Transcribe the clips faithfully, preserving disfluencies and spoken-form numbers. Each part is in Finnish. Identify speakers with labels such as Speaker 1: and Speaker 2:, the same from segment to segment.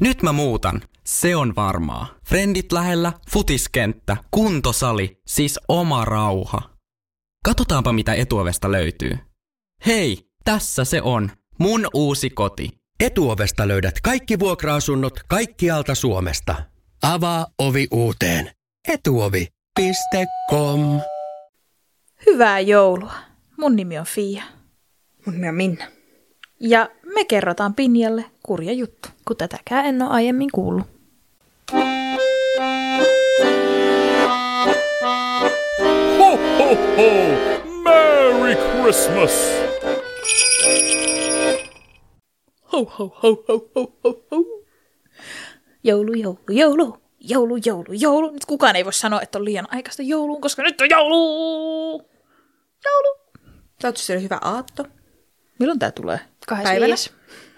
Speaker 1: Nyt mä muutan. Se on varmaa. Frendit lähellä, futiskenttä, kuntosali, siis oma rauha. Katsotaanpa mitä Etuovesta löytyy. Hei, tässä se on. Mun uusi koti.
Speaker 2: Etuovesta löydät kaikki vuokra-asunnot kaikkialta Suomesta. Avaa ovi uuteen. etuovi piste com.
Speaker 3: Hyvää joulua. Mun nimi on Fia.
Speaker 4: Mun nimi on Minna.
Speaker 3: Ja me kerrotaan Pinjalle kurja juttu, kun tätäkään en ole aiemmin kuullut.
Speaker 5: Ho, ho, ho! Merry Christmas!
Speaker 3: Ho, ho, ho, ho, ho, ho, ho. Joulu, joulu, joulu, joulu, joulu, joulu. Nyt kukaan ei voi sanoa, että on liian aikaista jouluun, koska nyt on joulu! Joulu!
Speaker 4: Toivottavasti se oli hyvä aatto.
Speaker 3: Milloin tää tulee?
Speaker 4: Kahdeskymmenes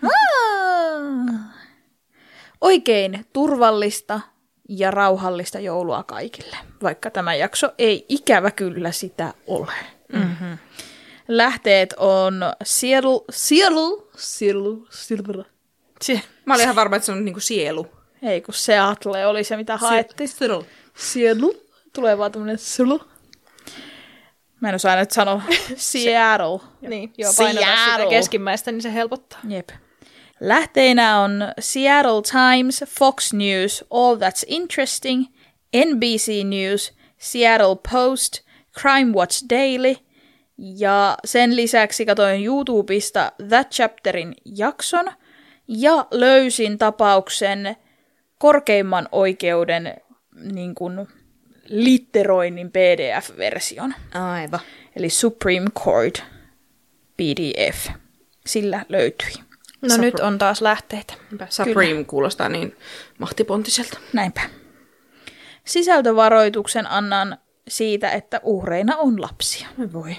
Speaker 3: Oikein turvallista ja rauhallista joulua kaikille, vaikka tämä jakso ei ikävä kyllä sitä ole. Mm-hmm. Lähteet on Seattle, Seattle, Seattle, Seattle. Sie-
Speaker 4: Mä olin ihan varma, että se on niinku sielu.
Speaker 3: Ei, kun Seattle oli se, mitä haettiin.
Speaker 4: Seattle.
Speaker 3: Seattle. Tulee vaan tämmönen Seattle. Mä en osaa nyt sanoa Seattle.
Speaker 4: Niin.
Speaker 3: Joo, painotaan sitä
Speaker 4: keskimmäistä, niin se helpottaa.
Speaker 3: Jep. Lähteinä on Seattle Times, Fox News, All That's Interesting, N B C News, Seattle Post, Crime Watch Daily ja sen lisäksi katsoin YouTubesta That Chapterin jakson ja löysin tapauksen korkeimman oikeuden niin kuin, litteroinnin P D F-version.
Speaker 4: Aivan.
Speaker 3: Eli Supreme Court P D F. Sillä löytyi.
Speaker 6: No
Speaker 4: Supr-
Speaker 6: nyt on taas lähteitä.
Speaker 4: Supreme Kyllä. Kuulostaa niin mahtipontiselta.
Speaker 3: Näinpä. Sisältövaroituksen annan siitä, että uhreina on lapsia.
Speaker 4: Voi.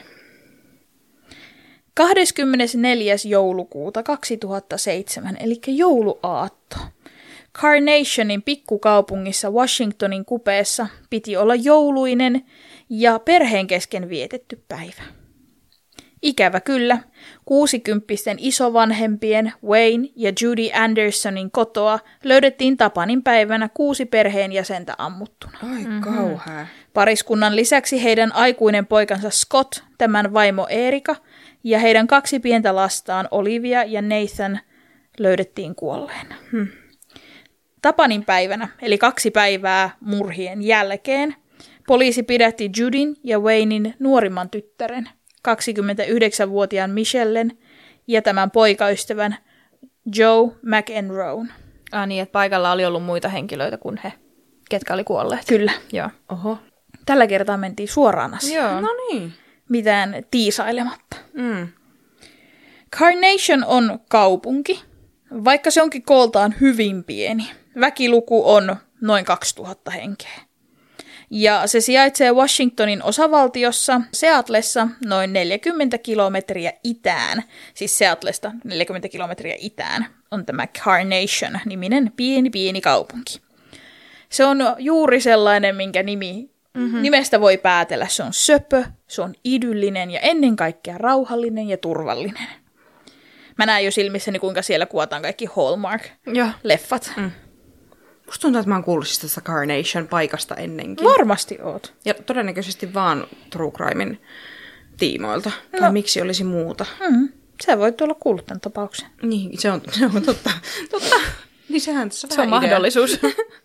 Speaker 3: kahdeskymmenesneljäs joulukuuta kaksituhattaseitsemän, eli jouluaatto. Carnationin pikkukaupungissa Washingtonin kupeessa piti olla jouluinen ja perheen kesken vietetty päivä. Ikävä kyllä, kuusikymppisten isovanhempien Wayne ja Judy Andersonin kotoa löydettiin Tapanin päivänä kuusi perheenjäsentä ammuttuna.
Speaker 4: Ai mm-hmm. kauhea.
Speaker 3: Pariskunnan lisäksi heidän aikuinen poikansa Scott, tämän vaimo Erika ja heidän kaksi pientä lastaan Olivia ja Nathan löydettiin kuolleena. Hmm. Tapanin päivänä, eli kaksi päivää murhien jälkeen, poliisi pidätti Judyn ja Waynein nuorimman tyttären, kaksikymmentäyhdeksänvuotiaan Michellen ja tämän poikaystävän Joe McEnroen.
Speaker 6: Ah niin, että paikalla oli ollut muita henkilöitä kuin he, ketkä oli kuolleet.
Speaker 3: Kyllä.
Speaker 6: Joo.
Speaker 4: Oho.
Speaker 3: Tällä kertaa mentiin suoraan asiaan.
Speaker 6: Joo.
Speaker 4: No niin.
Speaker 3: Mitään tiisailematta.
Speaker 4: Mm.
Speaker 3: Carnation on kaupunki, vaikka se onkin kooltaan hyvin pieni. Väkiluku on noin kaksituhatta henkeä. Ja se sijaitsee Washingtonin osavaltiossa Seattlessa noin neljäkymmentä kilometriä itään. Siis Seattlesta neljäkymmentä kilometriä itään on tämä Carnation-niminen pieni pieni kaupunki. Se on juuri sellainen, minkä nimi, mm-hmm. nimestä voi päätellä. Se on söpö, se on idyllinen ja ennen kaikkea rauhallinen ja turvallinen. Mä näen jo silmissäni, kuinka siellä kuvataan kaikki Hallmark-leffat.
Speaker 4: Mm. Musta tuntuu, että mä oon kuullut siis tästä Carnation-paikasta ennenkin.
Speaker 3: Varmasti oot.
Speaker 4: Ja todennäköisesti vaan True Crimen tiimoilta.
Speaker 3: No.
Speaker 4: Tai miksi olisi muuta.
Speaker 3: Mm. Sä voit olla kuullut tämän tapauksen.
Speaker 4: Niin, se on, se on totta. totta. Niin sehän tässä
Speaker 6: Se on mahdollisuus.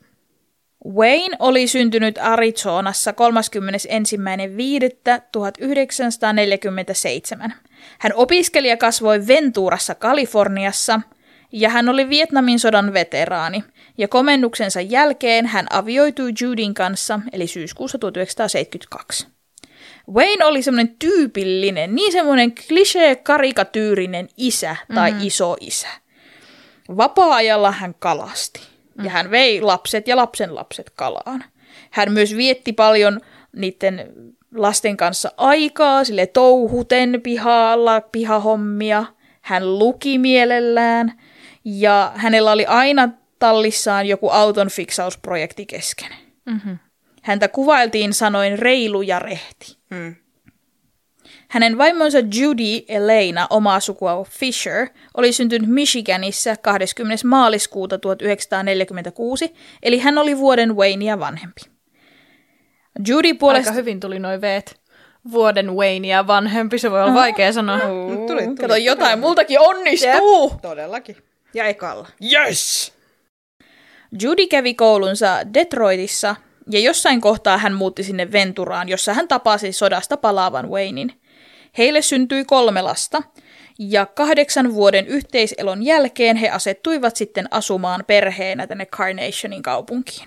Speaker 3: Wayne oli syntynyt Arizonassa kolmaskymmenesensimmäinen viidettä tuhatyhdeksänsataaneljäkymmentäseitsemän. Hän opiskeli ja kasvoi Venturassa, Kaliforniassa, ja hän oli Vietnamin sodan veteraani. Ja komennuksensa jälkeen hän avioitui Judyn kanssa, eli syyskuussa tuhatyhdeksänsataaseitsemänkymmentäkaksi. Wayne oli semmoinen tyypillinen, niin semmoinen klisee-karikatyyrinen isä tai mm-hmm. isoisä. Vapaa-ajalla hän kalasti. Ja hän vei lapset ja lapsenlapset kalaan. Hän myös vietti paljon niiden lasten kanssa aikaa, sille touhuten pihalla, pihahommia. Hän luki mielellään ja hänellä oli aina tallissaan joku auton fiksausprojekti kesken. Mm-hmm. Häntä kuvailtiin sanoin reilu ja rehti. Mm. Hänen vaimonsa Judy Elena, omaa sukua Fisher, oli syntynyt Michiganissa kahdeskymmenes maaliskuuta tuhatyhdeksänsataaneljäkymmentäkuusi, eli hän oli vuoden Waynea vanhempi. Judy puolesta...
Speaker 6: Aika hyvin tuli noi veet. Vuoden Waynea vanhempi, se voi olla vaikea sanoa.
Speaker 4: Tuli, tuli.
Speaker 3: Kato, jotain multakin onnistuu!
Speaker 4: Jep, todellakin. Ja ekalla.
Speaker 1: Yes!
Speaker 3: Judy kävi koulunsa Detroitissa, ja jossain kohtaa hän muutti sinne Venturaan, jossa hän tapasi sodasta palaavan Waynen. Heille syntyi kolme lasta, ja kahdeksan vuoden yhteiselon jälkeen he asettuivat sitten asumaan perheenä tänne Carnationin kaupunkiin.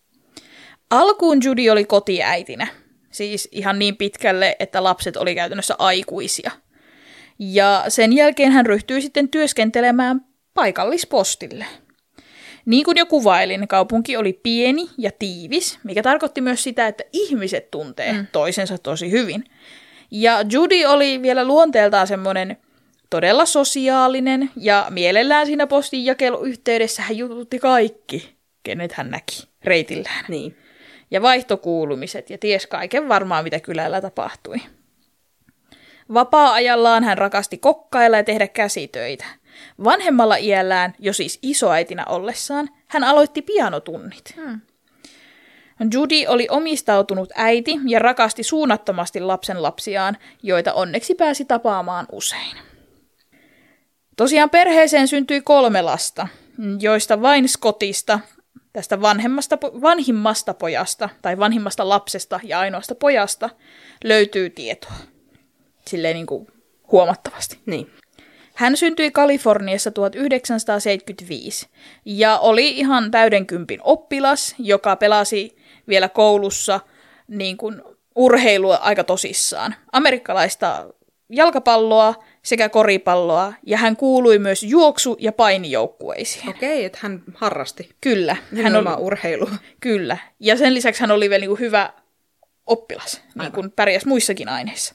Speaker 3: Alkuun Judy oli kotiäitinä, siis ihan niin pitkälle, että lapset oli käytännössä aikuisia. Ja sen jälkeen hän ryhtyi sitten työskentelemään paikallispostille. Niin kuin jo kuvailin, kaupunki oli pieni ja tiivis, mikä tarkoitti myös sitä, että ihmiset tuntee mm. toisensa tosi hyvin. Ja Judy oli vielä luonteeltaan semmoinen todella sosiaalinen, ja mielellään siinä postin jakeluyhteydessä hän jututti kaikki, kenet hän näki reitillään.
Speaker 4: Niin.
Speaker 3: Ja vaihtokuulumiset, ja ties kaiken varmaan, mitä kylällä tapahtui. Vapaa-ajallaan hän rakasti kokkailla ja tehdä käsitöitä. Vanhemmalla iällään, jo siis isoäitinä ollessaan, hän aloitti pianotunnit. Hmm. Judy oli omistautunut äiti ja rakasti suunnattomasti lapsenlapsiaan, joita onneksi pääsi tapaamaan usein. Tosiaan perheeseen syntyi kolme lasta, joista vain Scottista, tästä vanhemmasta, vanhimmasta pojasta tai vanhimmasta lapsesta ja ainoasta pojasta, löytyy tietoa. Silleen niin kuin huomattavasti.
Speaker 4: Niin.
Speaker 3: Hän syntyi Kaliforniassa tuhatyhdeksänsataaseitsemänkymmentäviisi ja oli ihan täydenkympin oppilas, joka pelasi vielä koulussa niin kuin urheilua aika tosissaan. Amerikkalaista jalkapalloa sekä koripalloa, ja hän kuului myös juoksu- ja painijoukkueisiin.
Speaker 4: Okei, että hän harrasti.
Speaker 3: Kyllä.
Speaker 4: Hän oli urheilua.
Speaker 3: Kyllä. Ja sen lisäksi hän oli vielä niin kuin hyvä oppilas, niin kuin pärjäs muissakin aineissa.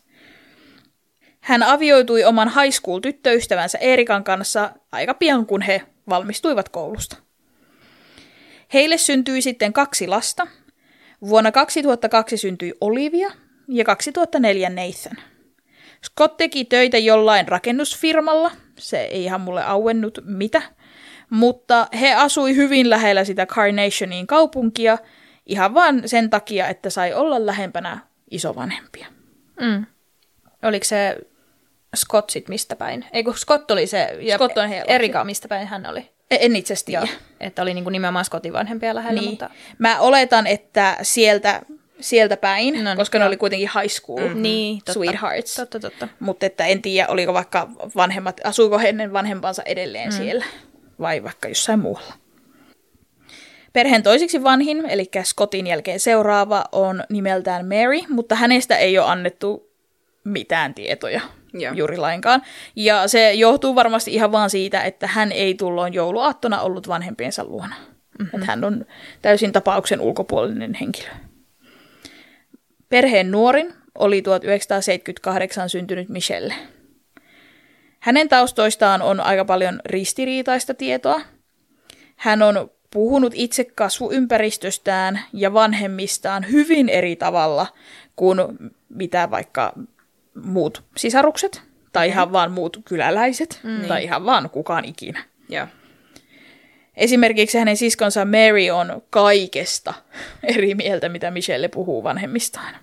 Speaker 3: Hän avioitui oman high school-tyttöystävänsä Erikan kanssa aika pian, kun he valmistuivat koulusta. Heille syntyi sitten kaksi lasta. Vuonna kaksituhattakaksi syntyi Olivia ja kaksituhattaneljä Nathan. Scott teki töitä jollain rakennusfirmalla, se ei ihan mulle auennut mitä, mutta he asui hyvin lähellä sitä Carnationin kaupunkia ihan vain sen takia, että sai olla lähempänä isovanhempia.
Speaker 6: Mm. Oliko se Scott sit mistä päin? Ei kun Scott oli se, ja
Speaker 3: Scott on heillä.
Speaker 6: Erika mistä päin hän oli?
Speaker 3: En itse asiassa tiedä.
Speaker 6: Että oli niinku nimenomaan Scottin vanhempia lähellä.
Speaker 3: Niin.
Speaker 6: Mutta...
Speaker 3: Mä oletan, että sieltä, sieltä päin,
Speaker 6: No,
Speaker 3: koska ne
Speaker 6: joo.
Speaker 3: oli kuitenkin high school
Speaker 6: Mm. Niin, totta.
Speaker 3: sweethearts.
Speaker 6: Totta, totta.
Speaker 3: Mutta että en tiedä, oliko vaikka vanhemmat, asuiko ennen vanhempansa edelleen mm. siellä vai vaikka jossain muualla. Perheen toisiksi vanhin, eli Scottin jälkeen seuraava, on nimeltään Mary, mutta hänestä ei ole annettu mitään tietoja
Speaker 4: Joo.
Speaker 3: juuri lainkaan. Ja se johtuu varmasti ihan vaan siitä, että hän ei tulloin jouluaattona ollut vanhempiensa luona. Mm-hmm. Että hän on täysin tapauksen ulkopuolinen henkilö. Perheen nuorin oli tuhatyhdeksänsataaseitsemänkymmentäkahdeksan syntynyt Michelle. Hänen taustoistaan on aika paljon ristiriitaista tietoa. Hän on puhunut itse kasvuympäristöstään ja vanhemmistaan hyvin eri tavalla kuin mitä vaikka muut sisarukset, tai mm. ihan vaan muut kyläläiset, mm. tai ihan vaan kukaan ikinä.
Speaker 4: Joo.
Speaker 3: Esimerkiksi hänen siskonsa Mary on kaikesta eri mieltä, mitä Michelle puhuu vanhemmistaan.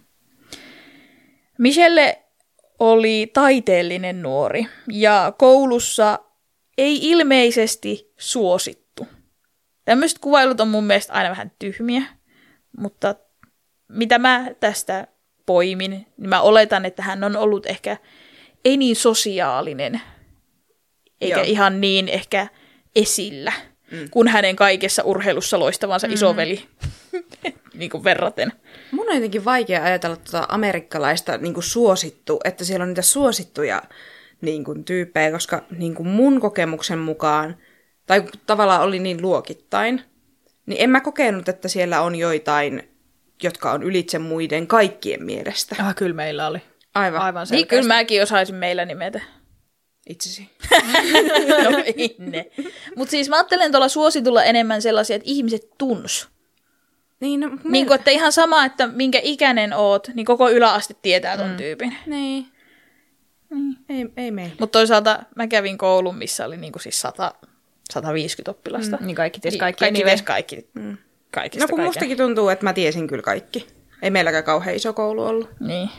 Speaker 3: Michelle oli taiteellinen nuori, ja koulussa ei ilmeisesti suosittu. Tämmöiset kuvailut on mun mielestä aina vähän tyhmiä, mutta mitä mä tästä poimin, niin mä oletan, että hän on ollut ehkä ei niin sosiaalinen, eikä
Speaker 4: Joo.
Speaker 3: ihan niin ehkä esillä, mm. kuin hänen kaikessa urheilussa loistavansa mm. isoveli niin kuin verraten.
Speaker 4: Mun on jotenkin vaikea ajatella tuota amerikkalaista niin kuin suosittu, että siellä on niitä suosittuja niin kuin, tyyppejä, koska niin kuin mun kokemuksen mukaan, tai tavallaan oli niin luokittain, niin en mä kokenut, että siellä on joitain, jotka on ylitse muiden kaikkien mielestä.
Speaker 6: Ah, kyllä meillä oli.
Speaker 4: Aivan.
Speaker 6: Aivan
Speaker 3: Niin
Speaker 6: selkeästi.
Speaker 3: kyllä mäkin osaisin meillä nimetä.
Speaker 4: Itsesi.
Speaker 3: No ei ne. Mutta siis mä ajattelen tuolla suositulla enemmän sellaisia, että ihmiset tuns.
Speaker 4: Niin, no,
Speaker 3: Niin kuin, että ihan sama, että minkä ikäinen oot, niin koko yläaste tietää ton
Speaker 4: Mm.
Speaker 3: tyypin.
Speaker 4: Niin. Mm. Ei, ei meillä.
Speaker 3: Mutta toisaalta mä kävin koulun, missä oli niinku siis sata, sata viisikymmentä oppilasta.
Speaker 6: Mm. Niin kaikki ties
Speaker 3: niin,
Speaker 6: kaikki.
Speaker 3: Kaikki
Speaker 6: anyway.
Speaker 3: ties kaikki. Mm. Kaikista
Speaker 4: No kun
Speaker 3: kaiken.
Speaker 4: mustakin tuntuu, että mä tiesin kyllä kaikki. Ei meilläkään kauhean iso koulu ollut.
Speaker 3: Niin.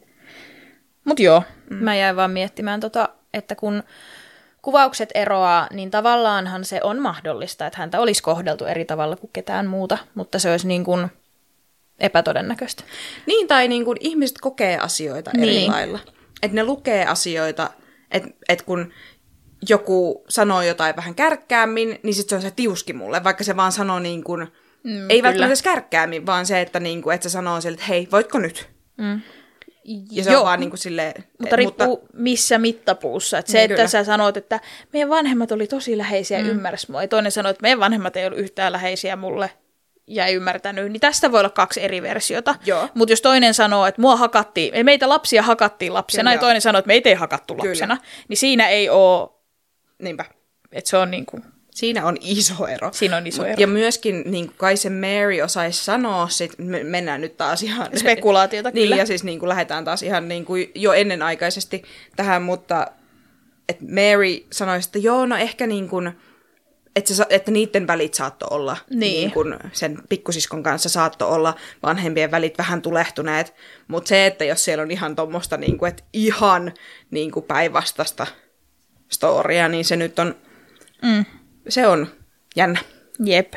Speaker 3: Mut joo.
Speaker 6: Mm. Mä jäin vaan miettimään, tota, että kun kuvaukset eroaa, niin tavallaanhan se on mahdollista, että häntä olisi kohdeltu eri tavalla kuin ketään muuta, mutta se olisi niin kuin epätodennäköistä.
Speaker 4: Niin, tai niin kuin ihmiset kokee asioita eri
Speaker 3: Niin.
Speaker 4: lailla. Että ne lukee asioita, että et kun joku sanoo jotain vähän kärkkäämmin, niin sitten se on se tiuski mulle, vaikka se vaan sanoo niin kuin, mm, ei välttämättä edes kärkkäämmin, vaan se, että, niin kuin, että se sanoo sille, että hei, voitko nyt?
Speaker 6: Mm.
Speaker 4: Ja se
Speaker 3: Joo.
Speaker 4: on vaan niin kuin silleen...
Speaker 3: Mutta riippuu mutta... missä mittapuussa. Et se,
Speaker 4: Niin,
Speaker 3: että
Speaker 4: kyllä.
Speaker 3: sä sanoit, että meidän vanhemmat oli tosi läheisiä ja
Speaker 6: Mm.
Speaker 3: ymmärsi mua. Ja toinen sanoi, että meidän vanhemmat ei ollut yhtään läheisiä mulle ja ei ymmärtänyt. Niin tästä voi olla kaksi eri versiota.
Speaker 4: Joo.
Speaker 3: Mutta jos toinen sanoo, että mua hakattiin, meitä lapsia hakattiin lapsena,
Speaker 4: Kyllä.
Speaker 3: ja toinen sanoo, että meitä ei hakattu lapsena,
Speaker 4: Kyllä.
Speaker 3: niin siinä ei ole,
Speaker 4: Niinpä.
Speaker 3: että se on niin kuin,
Speaker 4: Siinä on iso ero.
Speaker 3: siinä on iso ero.
Speaker 4: Ja myöskin niin kuin kai se Mary osaisi sanoa, sit, me mennään nyt taas ihan...
Speaker 3: Spekulaatiota
Speaker 4: Niin,
Speaker 3: kyllä.
Speaker 4: ja siis niin kuin lähdetään taas ihan niin kuin jo ennenaikaisesti tähän, mutta että Mary sanoisi, että joo, no ehkä niin kuin, että, se, että niiden välit saattoi olla,
Speaker 3: Niin.
Speaker 4: niin kuin sen pikkusiskon kanssa saattoi olla vanhempien välit vähän tulehtuneet, mutta se, että jos siellä on ihan tuommoista niin kuin, että ihan niin kuin päinvastaista storia, niin se nyt on,
Speaker 3: Mm.
Speaker 4: se on jännä.
Speaker 3: Jep.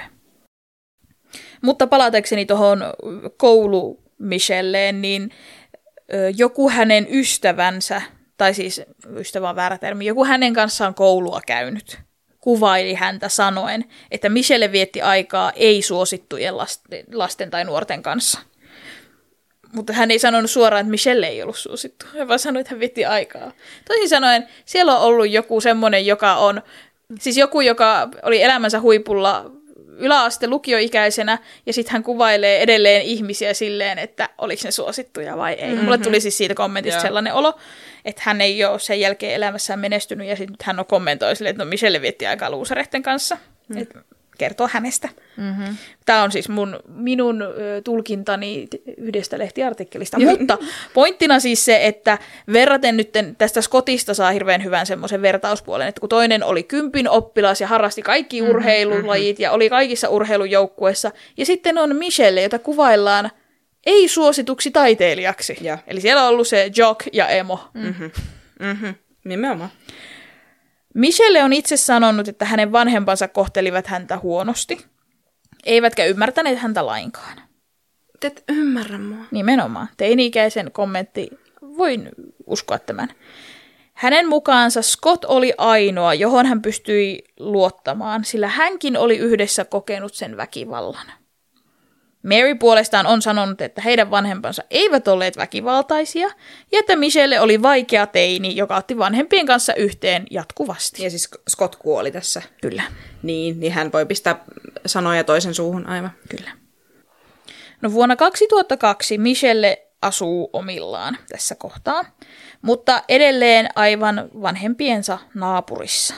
Speaker 3: Mutta palatakseni tuohon koulu Michelleen, niin ö, joku hänen ystävänsä, tai siis ystävä on väärä termi, joku hänen kanssaan koulua käynyt, kuvaili häntä sanoen, että Michelle vietti aikaa ei-suosittujen lasten, lasten tai nuorten kanssa. Mutta hän ei sanonut suoraan, että Michelle ei ollut suosittu. Hän vaan sanoi, että hän vietti aikaa. Toisin sanoen, siellä on ollut joku semmoinen, joka on, siis joku, joka oli elämänsä huipulla yläaste lukioikäisenä, ja sitten hän kuvailee edelleen ihmisiä silleen, että oliko ne suosittuja vai ei. Mm-hmm. Mulle tuli siis siitä kommentista
Speaker 4: Joo.
Speaker 3: sellainen olo, että hän ei ole sen jälkeen elämässään menestynyt, ja sitten hän on kommentoi silleen, että no Michelle vietti aikaa luusareiden kanssa. Mm. Et kertoo hänestä. Mm-hmm. Tämä on siis mun, minun ö, tulkintani yhdestä lehtiartikkelista. Mutta pointtina siis se, että verraten nyt tästä Scottista saa hirveän hyvän semmoisen vertauspuolen, että kun toinen oli kympin oppilas ja harrasti kaikki urheilulajit ja oli kaikissa urheilujoukkueissa, ja sitten on Michelle, jota kuvaillaan ei-suosituksi taiteilijaksi.
Speaker 4: Ja.
Speaker 3: Eli siellä on ollut se jock ja emo.
Speaker 4: Mm-hmm. Mm-hmm. Nimenomaan.
Speaker 3: Michelle on itse sanonut, että hänen vanhempansa kohtelivat häntä huonosti, eivätkä ymmärtäneet häntä lainkaan.
Speaker 4: Te et ymmärrä mua.
Speaker 3: Nimenomaan. Teini-ikäisen kommentti, voin uskoa tämän. Hänen mukaansa Scott oli ainoa, johon hän pystyi luottamaan, sillä hänkin oli yhdessä kokenut sen väkivallan. Mary puolestaan on sanonut, että heidän vanhempansa eivät olleet väkivaltaisia, ja että Michelle oli vaikea teini, joka otti vanhempien kanssa yhteen jatkuvasti.
Speaker 4: Ja siis Scott kuoli tässä.
Speaker 3: Kyllä.
Speaker 4: Niin, niin hän voi pistää sanoja toisen suuhun aivan.
Speaker 3: Kyllä. No vuonna kaksituhattakaksi Michelle asuu omillaan tässä kohtaa, mutta edelleen aivan vanhempiensa naapurissa.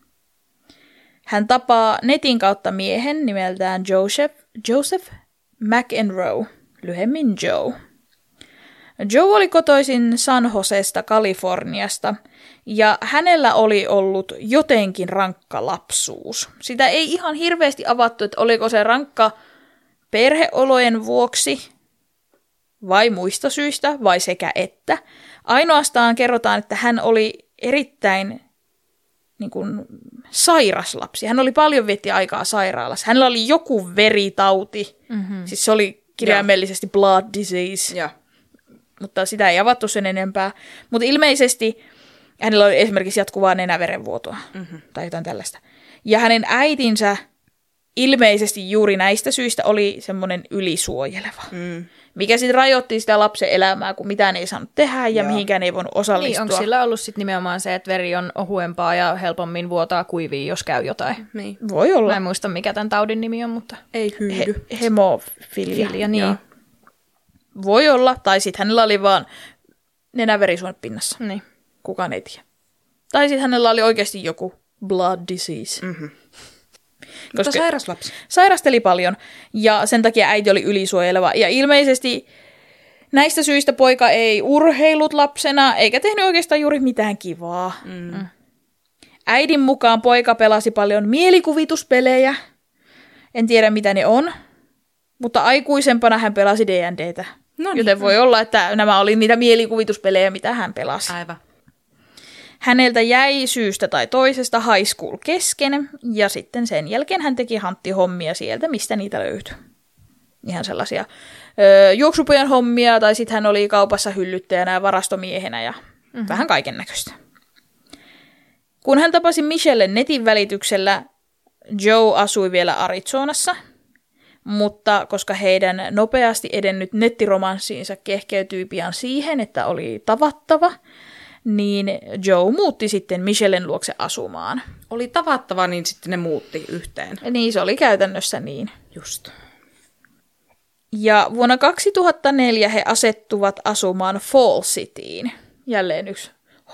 Speaker 3: Hän tapaa netin kautta miehen nimeltään Joseph, Joseph McEnroe, lyhemmin Joe. Joe oli kotoisin San Josesta, Kaliforniasta, ja hänellä oli ollut jotenkin rankka lapsuus. Sitä ei ihan hirveästi avattu, että oliko se rankka perheolojen vuoksi vai muista syistä vai sekä että. Ainoastaan kerrotaan, että hän oli erittäin niin kuin, sairas lapsi. Hän oli paljon vietti aikaa sairaalassa. Hänellä oli joku veritauti. Mm-hmm. Siis se oli kirjaimellisesti blood disease.
Speaker 4: Ja.
Speaker 3: Mutta sitä ei avattu sen enempää. Mutta ilmeisesti hänellä oli esimerkiksi jatkuvaa nenäverenvuotoa mm-hmm. tai jotain tällaista. Ja hänen äitinsä ilmeisesti juuri näistä syistä oli semmoinen ylisuojeleva. Mm. Mikä sitten rajoitti sitä lapsen elämää, kun mitään ei saanut tehdä ja Joo. mihinkään ei voinut osallistua.
Speaker 6: Niin, onko sillä ollut sitten nimenomaan se, että veri on ohuempaa ja helpommin vuotaa kuiviin, jos käy jotain?
Speaker 4: Niin.
Speaker 3: Voi olla.
Speaker 6: Mä en muista, mikä tämän taudin nimi on, mutta...
Speaker 4: Ei hyydy.
Speaker 3: He- hemofilia.
Speaker 6: Filia, niin.
Speaker 3: Joo. Voi olla, tai sitten hänellä oli vaan nenäverisuonet pinnassa.
Speaker 6: Niin.
Speaker 3: Kukaan ei tiedä. Tai sitten hänellä oli oikeasti joku blood disease.
Speaker 4: Mm-hmm.
Speaker 3: Koska
Speaker 4: Mutta sairas lapsi.
Speaker 3: Sairasteli paljon, ja sen takia äiti oli ylisuojeleva. Ja ilmeisesti Näistä syistä poika ei urheillut lapsena, eikä tehnyt oikeastaan juuri mitään kivaa. Mm. Äidin mukaan poika pelasi paljon mielikuvituspelejä. En tiedä, mitä ne on, mutta aikuisempana hän pelasi D and D:tä. Noniin. Joten voi olla, että nämä oli niitä mielikuvituspelejä, mitä hän pelasi.
Speaker 4: Aivan.
Speaker 3: Häneltä jäi syystä tai toisesta high school kesken, ja sitten sen jälkeen hän teki hanttihommia sieltä, mistä niitä löytyi. Ihan sellaisia öö, juoksupojan hommia, tai sitten hän oli kaupassa hyllyttäjänä ja varastomiehenä ja mm-hmm. vähän kaiken näköistä. Kun hän tapasi Michellen netin välityksellä, Joe asui vielä Arizonassa, mutta koska heidän nopeasti edennyt nettiromanssiinsa kehkeytyi pian siihen, että oli tavattava, niin Joe muutti sitten Michellen luokse asumaan.
Speaker 4: Oli tavattava, niin sitten ne muutti yhteen.
Speaker 3: Niin, se oli käytännössä niin.
Speaker 4: Just.
Speaker 3: Ja vuonna kaksituhattaneljä he asettuvat asumaan Fall Cityin. Jälleen yksi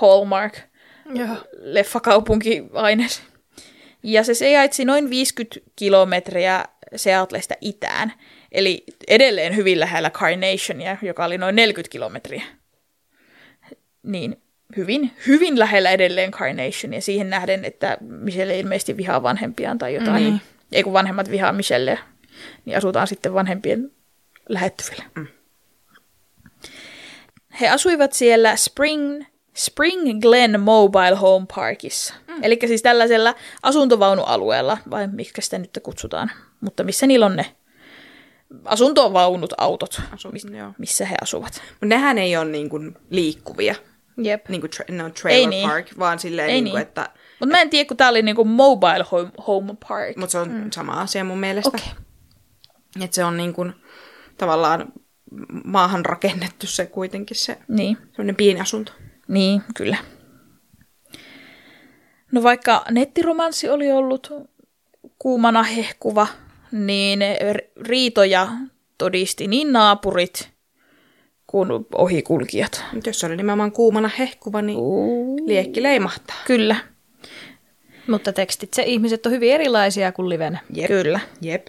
Speaker 3: Hallmark-leffakaupunki-aines. Ja se sijaitsi noin viisikymmentä kilometriä Seattlesta itään. Eli edelleen hyvin lähellä Carnationia, joka oli noin neljäkymmentä kilometriä. Niin hyvin, hyvin lähellä edelleen Carnationia. Siihen nähden, että Michelle ilmeisesti vihaa vanhempiaan tai jotain. Mm. Ei kun vanhemmat vihaa Michellea, niin asutaan sitten vanhempien lähettyvillä. Mm. He asuivat siellä Spring, Spring Glen Mobile Home Parkissa. Mm. Eli siis tällaisella asuntovaunualueella, vai mitkä sitä nyt kutsutaan. Mutta missä niillä on ne asuntovaunut, autot, Asu, mis, missä he asuvat.
Speaker 4: Mutta nehän ei ole niinku liikkuvia.
Speaker 3: Jep.
Speaker 4: Niinku tra- no, trailer niin. park, vaan silleen, niinku, niin. että...
Speaker 3: Mutta mä en tiedä, kun tää oli niinku mobile home, home park.
Speaker 4: Mutta se on mm. sama asia mun mielestä.
Speaker 3: Okay.
Speaker 4: Että se on niinku tavallaan maahan rakennettu se kuitenkin se
Speaker 3: niin.
Speaker 4: sellainen pieni asunto.
Speaker 3: Niin, kyllä. No vaikka nettiromanssi oli ollut kuumana hehkuva, niin riitoja todisti niin naapurit kuin ohikulkijat.
Speaker 4: Jos se oli nimenomaan kuumana hehkuva, niin uh. liekki leimahtaa.
Speaker 3: Kyllä.
Speaker 6: Mutta tekstitse ihmiset on hyvin erilaisia kuin livenä.
Speaker 3: Jep. Kyllä.
Speaker 4: Jep.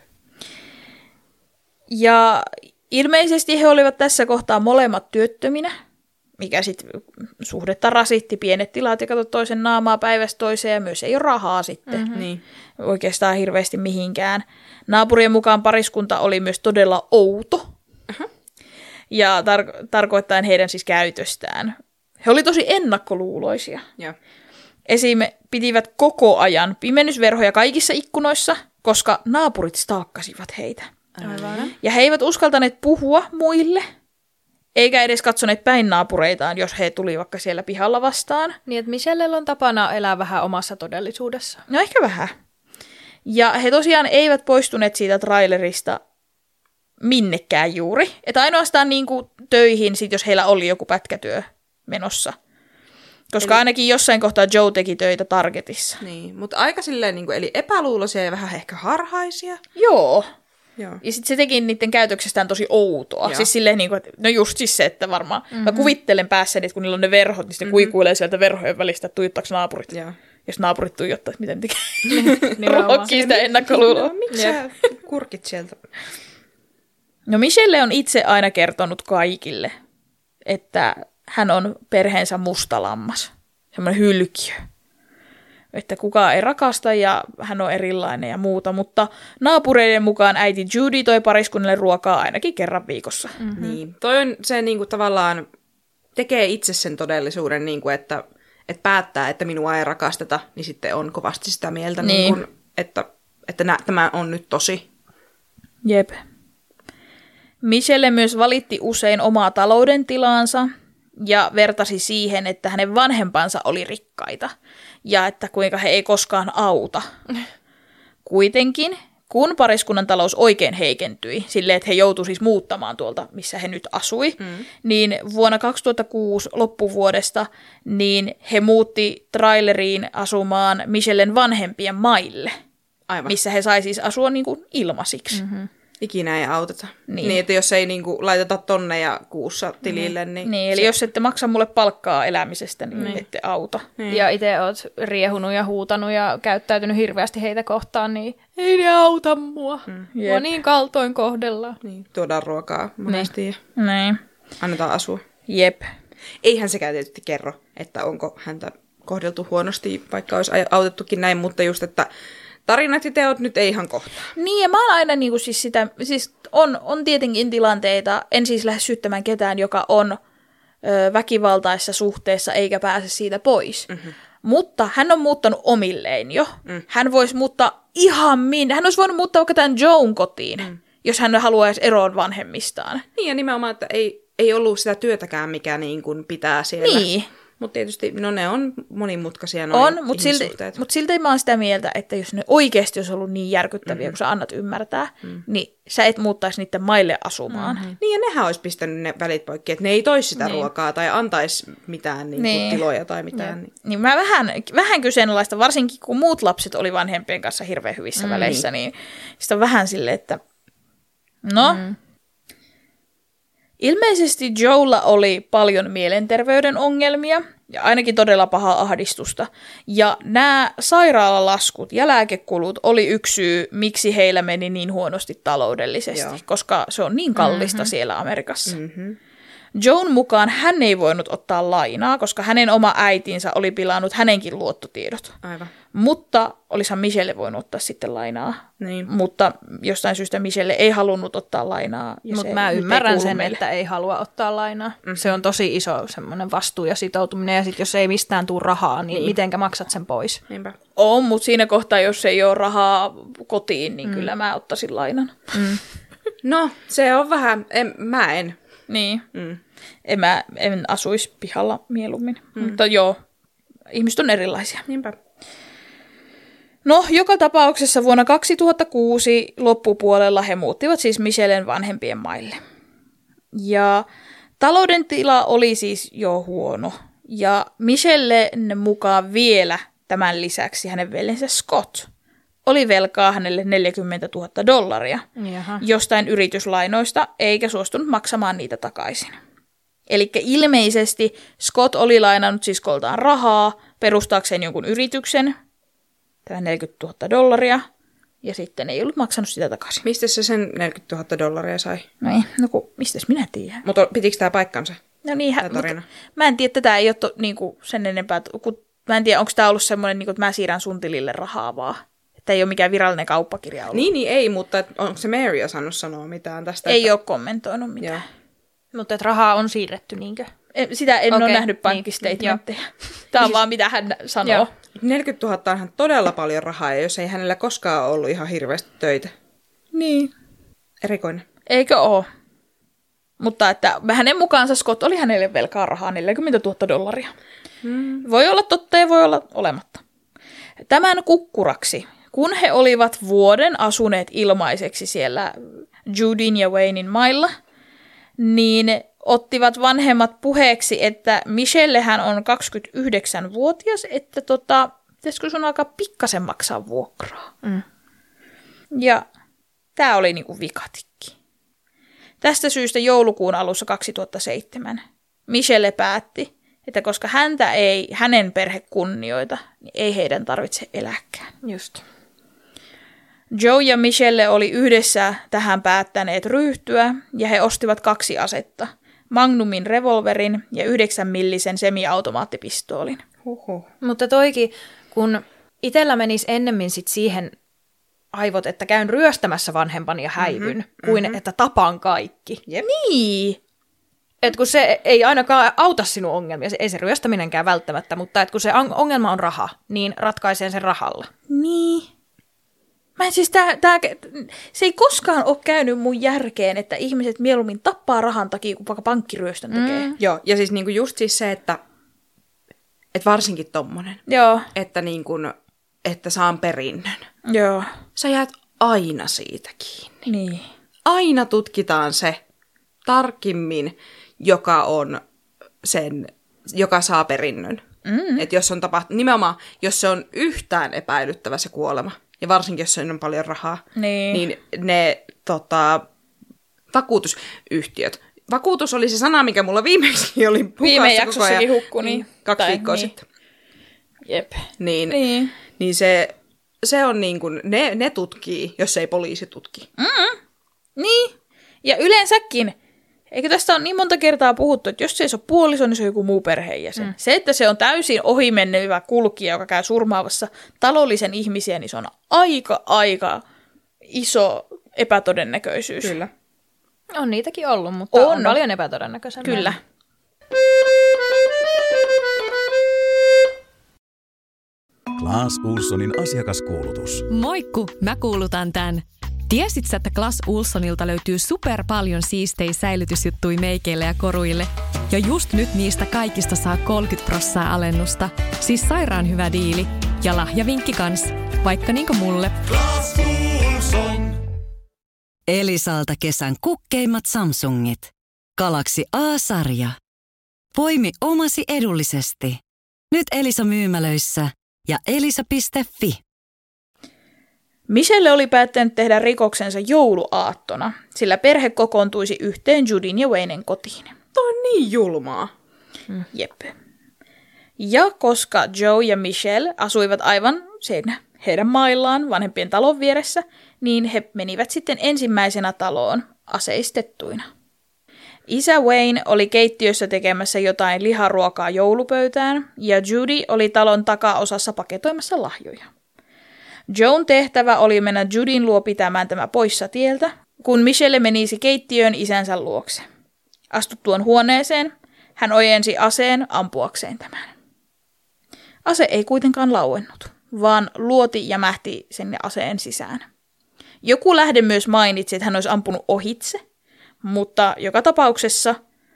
Speaker 3: Ja ilmeisesti he olivat tässä kohtaa molemmat työttöminä, mikä sitten suhdetta rasitti. Pienet tilat ja katso toisen naamaa päivästä toiseen ja myös ei ole rahaa sitten.
Speaker 4: Mm-hmm. Niin.
Speaker 3: Oikeastaan hirveästi mihinkään. Naapurien mukaan pariskunta oli myös todella outo. Uh-huh. Ja tar- tarkoittaen heidän siis käytöstään. He oli tosi ennakkoluuloisia.
Speaker 4: Yeah.
Speaker 3: Esim. Pitivät koko ajan pimennysverhoja kaikissa ikkunoissa, koska naapurit stalkkasivat heitä.
Speaker 4: Aivan.
Speaker 3: Ja he eivät uskaltaneet puhua muille, eikä edes katsoneet päin naapureitaan, jos he tuli vaikka siellä pihalla vastaan.
Speaker 6: Niin, että Michellellä on tapana elää vähän omassa todellisuudessa.
Speaker 3: No ehkä vähän. Ja he tosiaan eivät poistuneet siitä trailerista minnekään juuri. Että ainoastaan niin kuin töihin, sit jos heillä oli joku pätkätyö menossa. Koska eli... ainakin jossain kohtaa Joe teki töitä Targetissa.
Speaker 4: Niin, mutta aika silleen, niin kuin, eli epäluuloisia ja vähän ehkä harhaisia.
Speaker 3: Joo.
Speaker 4: Joo.
Speaker 3: Ja sitten se teki niiden käytöksestään tosi outoa. Joo. Siis silleen, niin kuin, että, no just siis se, että varmaan, mm-hmm. mä kuvittelen päässäni, että kun niillä on ne verhot, niin sitten mm-hmm. kuikuilee sieltä verhojen välistä, että tuijottaako naapurit.
Speaker 4: Joo.
Speaker 3: Jos naapurit tuijottaa, että miten tekee. Rokkii sitä ennakkoluuloa.
Speaker 4: No, miksi sä kurkit sieltä?
Speaker 3: No Michelle on itse aina kertonut kaikille, että hän on perheensä mustalammas. Semmoinen hylkiö. Että kukaan ei rakasta ja hän on erilainen ja muuta, mutta naapureiden mukaan äiti Judy toi pariskunnille ruokaa ainakin kerran viikossa.
Speaker 4: Mm-hmm. Niin. Toi on se niinku tavallaan, tekee itse sen todellisuuden, niinku, että, että päättää, että minua ei rakasteta, niin sitten on kovasti sitä mieltä, niin. Niinku, että, että nä, tämä on nyt tosi.
Speaker 3: Jep. Michelle myös valitti usein omaa talouden tilaansa ja vertasi siihen, että hänen vanhempansa oli rikkaita ja että kuinka he ei koskaan auta. Kuitenkin, kun pariskunnan talous oikein heikentyi, silleen, että he joutuivat siis muuttamaan tuolta, missä he nyt asui, mm. niin vuonna kaksituhattakuusi loppuvuodesta niin he muutti traileriin asumaan Michellen vanhempien maille, aivan. Missä he sai siis asua niin kuin ilmaisiksi. Mm-hmm.
Speaker 4: Ikinä ei auteta. Niin. niin, että jos ei niinku laiteta tonneja kuussa tilille, niin...
Speaker 3: Niin, niin eli se... jos ette maksa mulle palkkaa elämisestä, niin, niin. ette auta.
Speaker 6: Niin. Ja itse oot riehunut ja huutanut ja käyttäytynyt hirveästi heitä kohtaan, niin ei ne auta mua. Mm. Mua niin kaltoin kohdellaan.
Speaker 4: Niin, tuodaan ruokaa monesti.
Speaker 3: Niin. niin.
Speaker 4: Annetaan asua.
Speaker 3: Jep.
Speaker 4: Eihän sekään tietysti kerro, että onko häntä kohdeltu huonosti, vaikka olisi autettukin näin, mutta just, että tarinat ja teot nyt ei ihan kohtaa.
Speaker 3: Niin, ja mä oon aina niin kuin siis sitä, siis on, on tietenkin tilanteita, en siis lähde syyttämään ketään, joka on ö, väkivaltaisessa suhteessa eikä pääse siitä pois. Mm-hmm. Mutta hän on muuttanut omilleen jo. Mm. Hän voisi muuttaa ihan minne. Hän olisi voinut muuttaa vaikka tämän Joan kotiin, mm. jos hän haluaisi eroon vanhemmistaan.
Speaker 4: Niin, ja nimenomaan, että ei, ei ollut sitä työtäkään, mikä niin kuin pitää siellä.
Speaker 3: Niin.
Speaker 4: Mutta tietysti, no ne on monimutkaisia noin
Speaker 3: on, mutta silti, mut silti mä oon sitä mieltä, että jos ne oikeasti olisi ollut niin järkyttäviä, mm-hmm. kun sä annat ymmärtää, mm. niin sä et muuttaisi niiden maille asumaan.
Speaker 4: Mm-hmm. Niin, ja nehän olisi pistänyt ne välit poikki, että ne ei toisi sitä niin. ruokaa tai antaisi mitään niin niin. tiloja tai mitään. Niin,
Speaker 3: niin mä vähän, vähän kyseenalaista, varsinkin kun muut lapset oli vanhempien kanssa hirveän hyvissä mm. väleissä, niin sitä on vähän silleen, että no... Mm. Ilmeisesti Joella oli paljon mielenterveyden ongelmia ja ainakin todella pahaa ahdistusta. Ja nämä sairaalalaskut ja lääkekulut oli yksi syy, miksi heillä meni niin huonosti taloudellisesti, Joo. koska se on niin kallista mm-hmm. siellä Amerikassa. Mm-hmm. Joan mukaan hän ei voinut ottaa lainaa, koska hänen oma äitinsä oli pilannut hänenkin luottotiedot.
Speaker 4: Aivan.
Speaker 3: Mutta olisihan Michelle voinut ottaa sitten lainaa.
Speaker 4: Niin.
Speaker 3: Mutta jostain syystä Michelle ei halunnut ottaa lainaa.
Speaker 6: Mutta mä ymmärrän sen, meille. Että ei halua ottaa lainaa. Mm-hmm. Se on tosi iso semmoinen vastuu ja sitoutuminen. Ja sitten jos ei mistään tule rahaa, niin, niin. mitenkä maksat sen pois?
Speaker 4: Niinpä.
Speaker 3: On, mutta siinä kohtaa, jos ei ole rahaa kotiin, niin mm. kyllä mä ottaisin lainan.
Speaker 4: Mm. No, se on vähän, en, mä en.
Speaker 3: Niin. Mm. En mä en asuisi pihalla mieluummin. Mm. Mutta joo, ihmiset on erilaisia.
Speaker 4: Niinpä.
Speaker 3: No, joka tapauksessa vuonna kaksituhattakuusi loppupuolella he muuttivat siis Michellen vanhempien maille. Ja talouden tila oli siis jo huono. Ja Michellen mukaan vielä tämän lisäksi hänen veljensä Scott oli velkaa hänelle neljäkymmentätuhatta dollaria Jaha. jostain yrityslainoista, eikä suostunut maksamaan niitä takaisin. Eli ilmeisesti Scott oli lainannut siskoltaan rahaa perustaakseen jonkun yrityksen, tämä neljäkymmentätuhatta dollaria, ja sitten ei ollut maksanut sitä takaisin.
Speaker 4: Mistä se sen neljäkymmentätuhatta dollaria sai?
Speaker 3: No ei, no kun, mistäs minä tiedän.
Speaker 4: Mutta pitikö tämä paikkansa?
Speaker 3: No niin, mä en tiedä, tätä ei ole to, niin kuin sen enempää, kun mä en tiedä, onko tämä ollut semmoinen, niin kuin, että mä siirrän sun tilille rahaa vaan. Että ei ole mikään virallinen kauppakirja ollut.
Speaker 4: Niin, niin ei, mutta onko se Mary osannut sanoa mitään tästä?
Speaker 3: Ei
Speaker 4: että...
Speaker 3: ole kommentoinut mitään.
Speaker 6: Joo. Mutta että rahaa on siirretty, niinkö?
Speaker 3: Sitä en okay. ole nähnyt pankkistatementteja. Niin. Tämä on vaan mitä hän sanoo. Joo.
Speaker 4: neljäkymmentätuhatta onhan todella paljon rahaa, ja jos ei hänellä koskaan ollut ihan hirveästi töitä.
Speaker 3: Niin.
Speaker 4: Erikoinen.
Speaker 3: Eikö ole? Mutta että hänen mukaansa Scott oli hänelle velkaa rahaa neljäkymmentätuhatta dollaria. Hmm. Voi olla totta ja voi olla olematta. Tämän kukkuraksi, kun he olivat vuoden asuneet ilmaiseksi siellä Judyn ja Waynein mailla, niin ottivat vanhemmat puheeksi, että Michellehän on kaksikymmentäyhdeksänvuotias, että tota, pitäisikö sun alkaa pikkasen maksaa vuokraa. Mm. Ja tämä oli niinku vikatikki. Tästä syystä joulukuun alussa kaksituhattaseitsemän Michelle päätti, että koska häntä ei hänen perhe kunnioita, niin ei heidän tarvitse elääkään.
Speaker 6: Just.
Speaker 3: Joe ja Michelle oli yhdessä tähän päättäneet ryhtyä, ja he ostivat kaksi asetta. Magnumin revolverin ja yhdeksän millisen semiautomaattipistoolin.
Speaker 4: Huhhuh.
Speaker 6: Mutta toikin, kun itsellä menisi ennemmin sit siihen aivot, että käyn ryöstämässä vanhempani ja häivyn, mm-hmm, kuin mm-hmm. että tapan kaikki.
Speaker 3: Ja niin.
Speaker 6: Et kun se ei ainakaan auta sinun ongelmia, ei se ryöstäminenkään välttämättä, mutta et kun se ongelma on raha, niin ratkaisee sen rahalla.
Speaker 3: Niin. Mä en siis tää, tää, se ei koskaan ole käynyt mun järkeen, että ihmiset mieluummin tappaa rahan takia, kun vaikka pankkiryöstön tekee.
Speaker 4: Mm. Joo, ja siis niinku just siis se, että, että varsinkin tommonen,
Speaker 3: Joo.
Speaker 4: että, niinku, että saan perinnön.
Speaker 3: Joo.
Speaker 4: Sä jäät aina siitä kiinni.
Speaker 3: Niin.
Speaker 4: Aina tutkitaan se tarkimmin, joka on sen, joka saa perinnön. Mm. Että jos on tapahtunut, nimenomaan, jos se on yhtään epäilyttävä se kuolema, ja varsinkin jos on paljon rahaa,
Speaker 3: niin,
Speaker 4: niin ne tota, vakuutusyhtiöt. Vakuutus oli se sana, mikä mulla viimeksi oli hukassa
Speaker 3: Viime jaksossakin hukkui, niin.
Speaker 4: Kaksi
Speaker 3: tai,
Speaker 4: viikkoa
Speaker 3: niin.
Speaker 4: sitten.
Speaker 3: Jep.
Speaker 4: Niin,
Speaker 3: niin.
Speaker 4: niin se, se on niin kuin, ne, ne tutkii, jos ei poliisi tutki.
Speaker 3: Mm. Niin. Ja yleensäkin Eikö tästä ole niin monta kertaa puhuttu, että jos se ei ole puoliso, niin se on joku muu perheenjäsen. Mm. Se, että se on täysin ohimennyt kulkija, joka käy surmaavassa taloudellisen ihmisiä, niin se on aika, aika iso epätodennäköisyys.
Speaker 4: Kyllä.
Speaker 6: On niitäkin ollut, mutta on, on paljon epätodennäköisempää.
Speaker 3: Kyllä.
Speaker 7: Clas Ohlsonin asiakaskuulutus.
Speaker 8: Moikku, mä kuulutan tän. Tiesit sä, että Clas Ohlsonilta löytyy super paljon siistejä säilytysjuttui meikeille ja koruille? Ja just nyt niistä kaikista saa kolmekymmentä prosenttia alennusta. Siis sairaan hyvä diili. Ja lahjavinkki kans. Vaikka niinku mulle.
Speaker 7: Clas Ohlson.
Speaker 9: Elisalta kesän kukkeimmat Samsungit. Galaxy A-sarja. Poimi omasi edullisesti. Nyt Elisa myymälöissä ja elisa piste fi.
Speaker 3: Michelle oli päättänyt tehdä rikoksensa jouluaattona, sillä perhe kokoontuisi yhteen Judyn ja Waynen kotiin.
Speaker 4: Toi on niin julmaa.
Speaker 3: Mm. Jep. Ja koska Joe ja Michelle asuivat aivan siinä heidän maillaan vanhempien talon vieressä, niin he menivät sitten ensimmäisenä taloon aseistettuina. Isä Wayne oli keittiössä tekemässä jotain liharuokaa joulupöytään, ja Judy oli talon takaosassa paketoimassa lahjoja. Joan tehtävä oli mennä Judyn luo pitämään tämä poissa tieltä, kun Michelle menisi keittiöön isänsä luokse. Astuttuaan huoneeseen, hän ojensi aseen ampuakseen tämän. Ase ei kuitenkaan lauennut, vaan luoti jämähti sinne aseen sisään. Joku lähde myös mainitsi, että hän olisi ampunut ohitse, mutta joka tapauksessa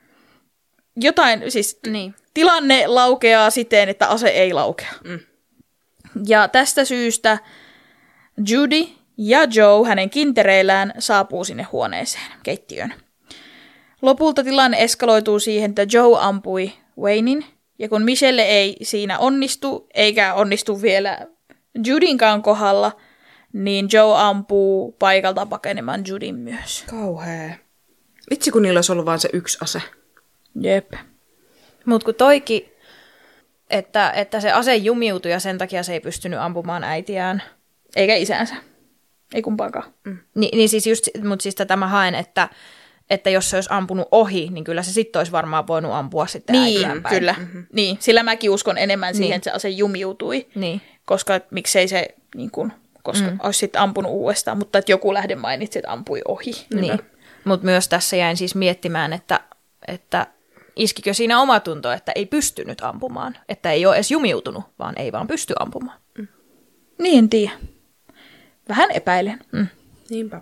Speaker 3: jotain, siis
Speaker 6: niin.
Speaker 3: tilanne laukeaa siten, että ase ei laukea. Mm. Ja tästä syystä Judy ja Joe hänen kintereillään saapuu sinne huoneeseen, keittiöön. Lopulta tilanne eskaloituu siihen, että Joe ampui Waynein, ja kun Michelle ei siinä onnistu, eikä onnistu vielä Judynkaan kohdalla, niin Joe ampuu paikalta pakenemaan Judyn myös.
Speaker 4: Kauhea. Vitsi, kun niillä olisi ollut vain se yksi ase.
Speaker 3: Jep.
Speaker 6: Mut kun toikin, että, että se ase jumiutui ja sen takia se ei pystynyt ampumaan äitiään.
Speaker 3: Eikä isänsä. Ei kumpaakaan.
Speaker 6: Mm. Ni, niin siis just, mut siis tätä mä haen, että, että jos se olisi ampunut ohi, niin kyllä se sitten olisi varmaan voinut ampua sitten
Speaker 3: niin,
Speaker 6: äitiään päin.
Speaker 3: Kyllä. Mm-hmm. Niin, sillä mäkin uskon enemmän siihen, niin. että se ase jumiutui.
Speaker 6: Niin.
Speaker 3: Koska miksei se, niin kun, koska mm. olisi sitten ampunut uudestaan, mutta että joku lähde mainitsi, että ampui ohi.
Speaker 6: Niin. Mutta myös tässä jäin siis miettimään, että, että iskikö siinä omatunto, että ei pystynyt ampumaan. Että ei ole edes jumiutunut, vaan ei vaan pysty ampumaan.
Speaker 3: Mm. Niin, en tiedä. Vähän epäilen.
Speaker 6: Mm.
Speaker 4: Niinpä.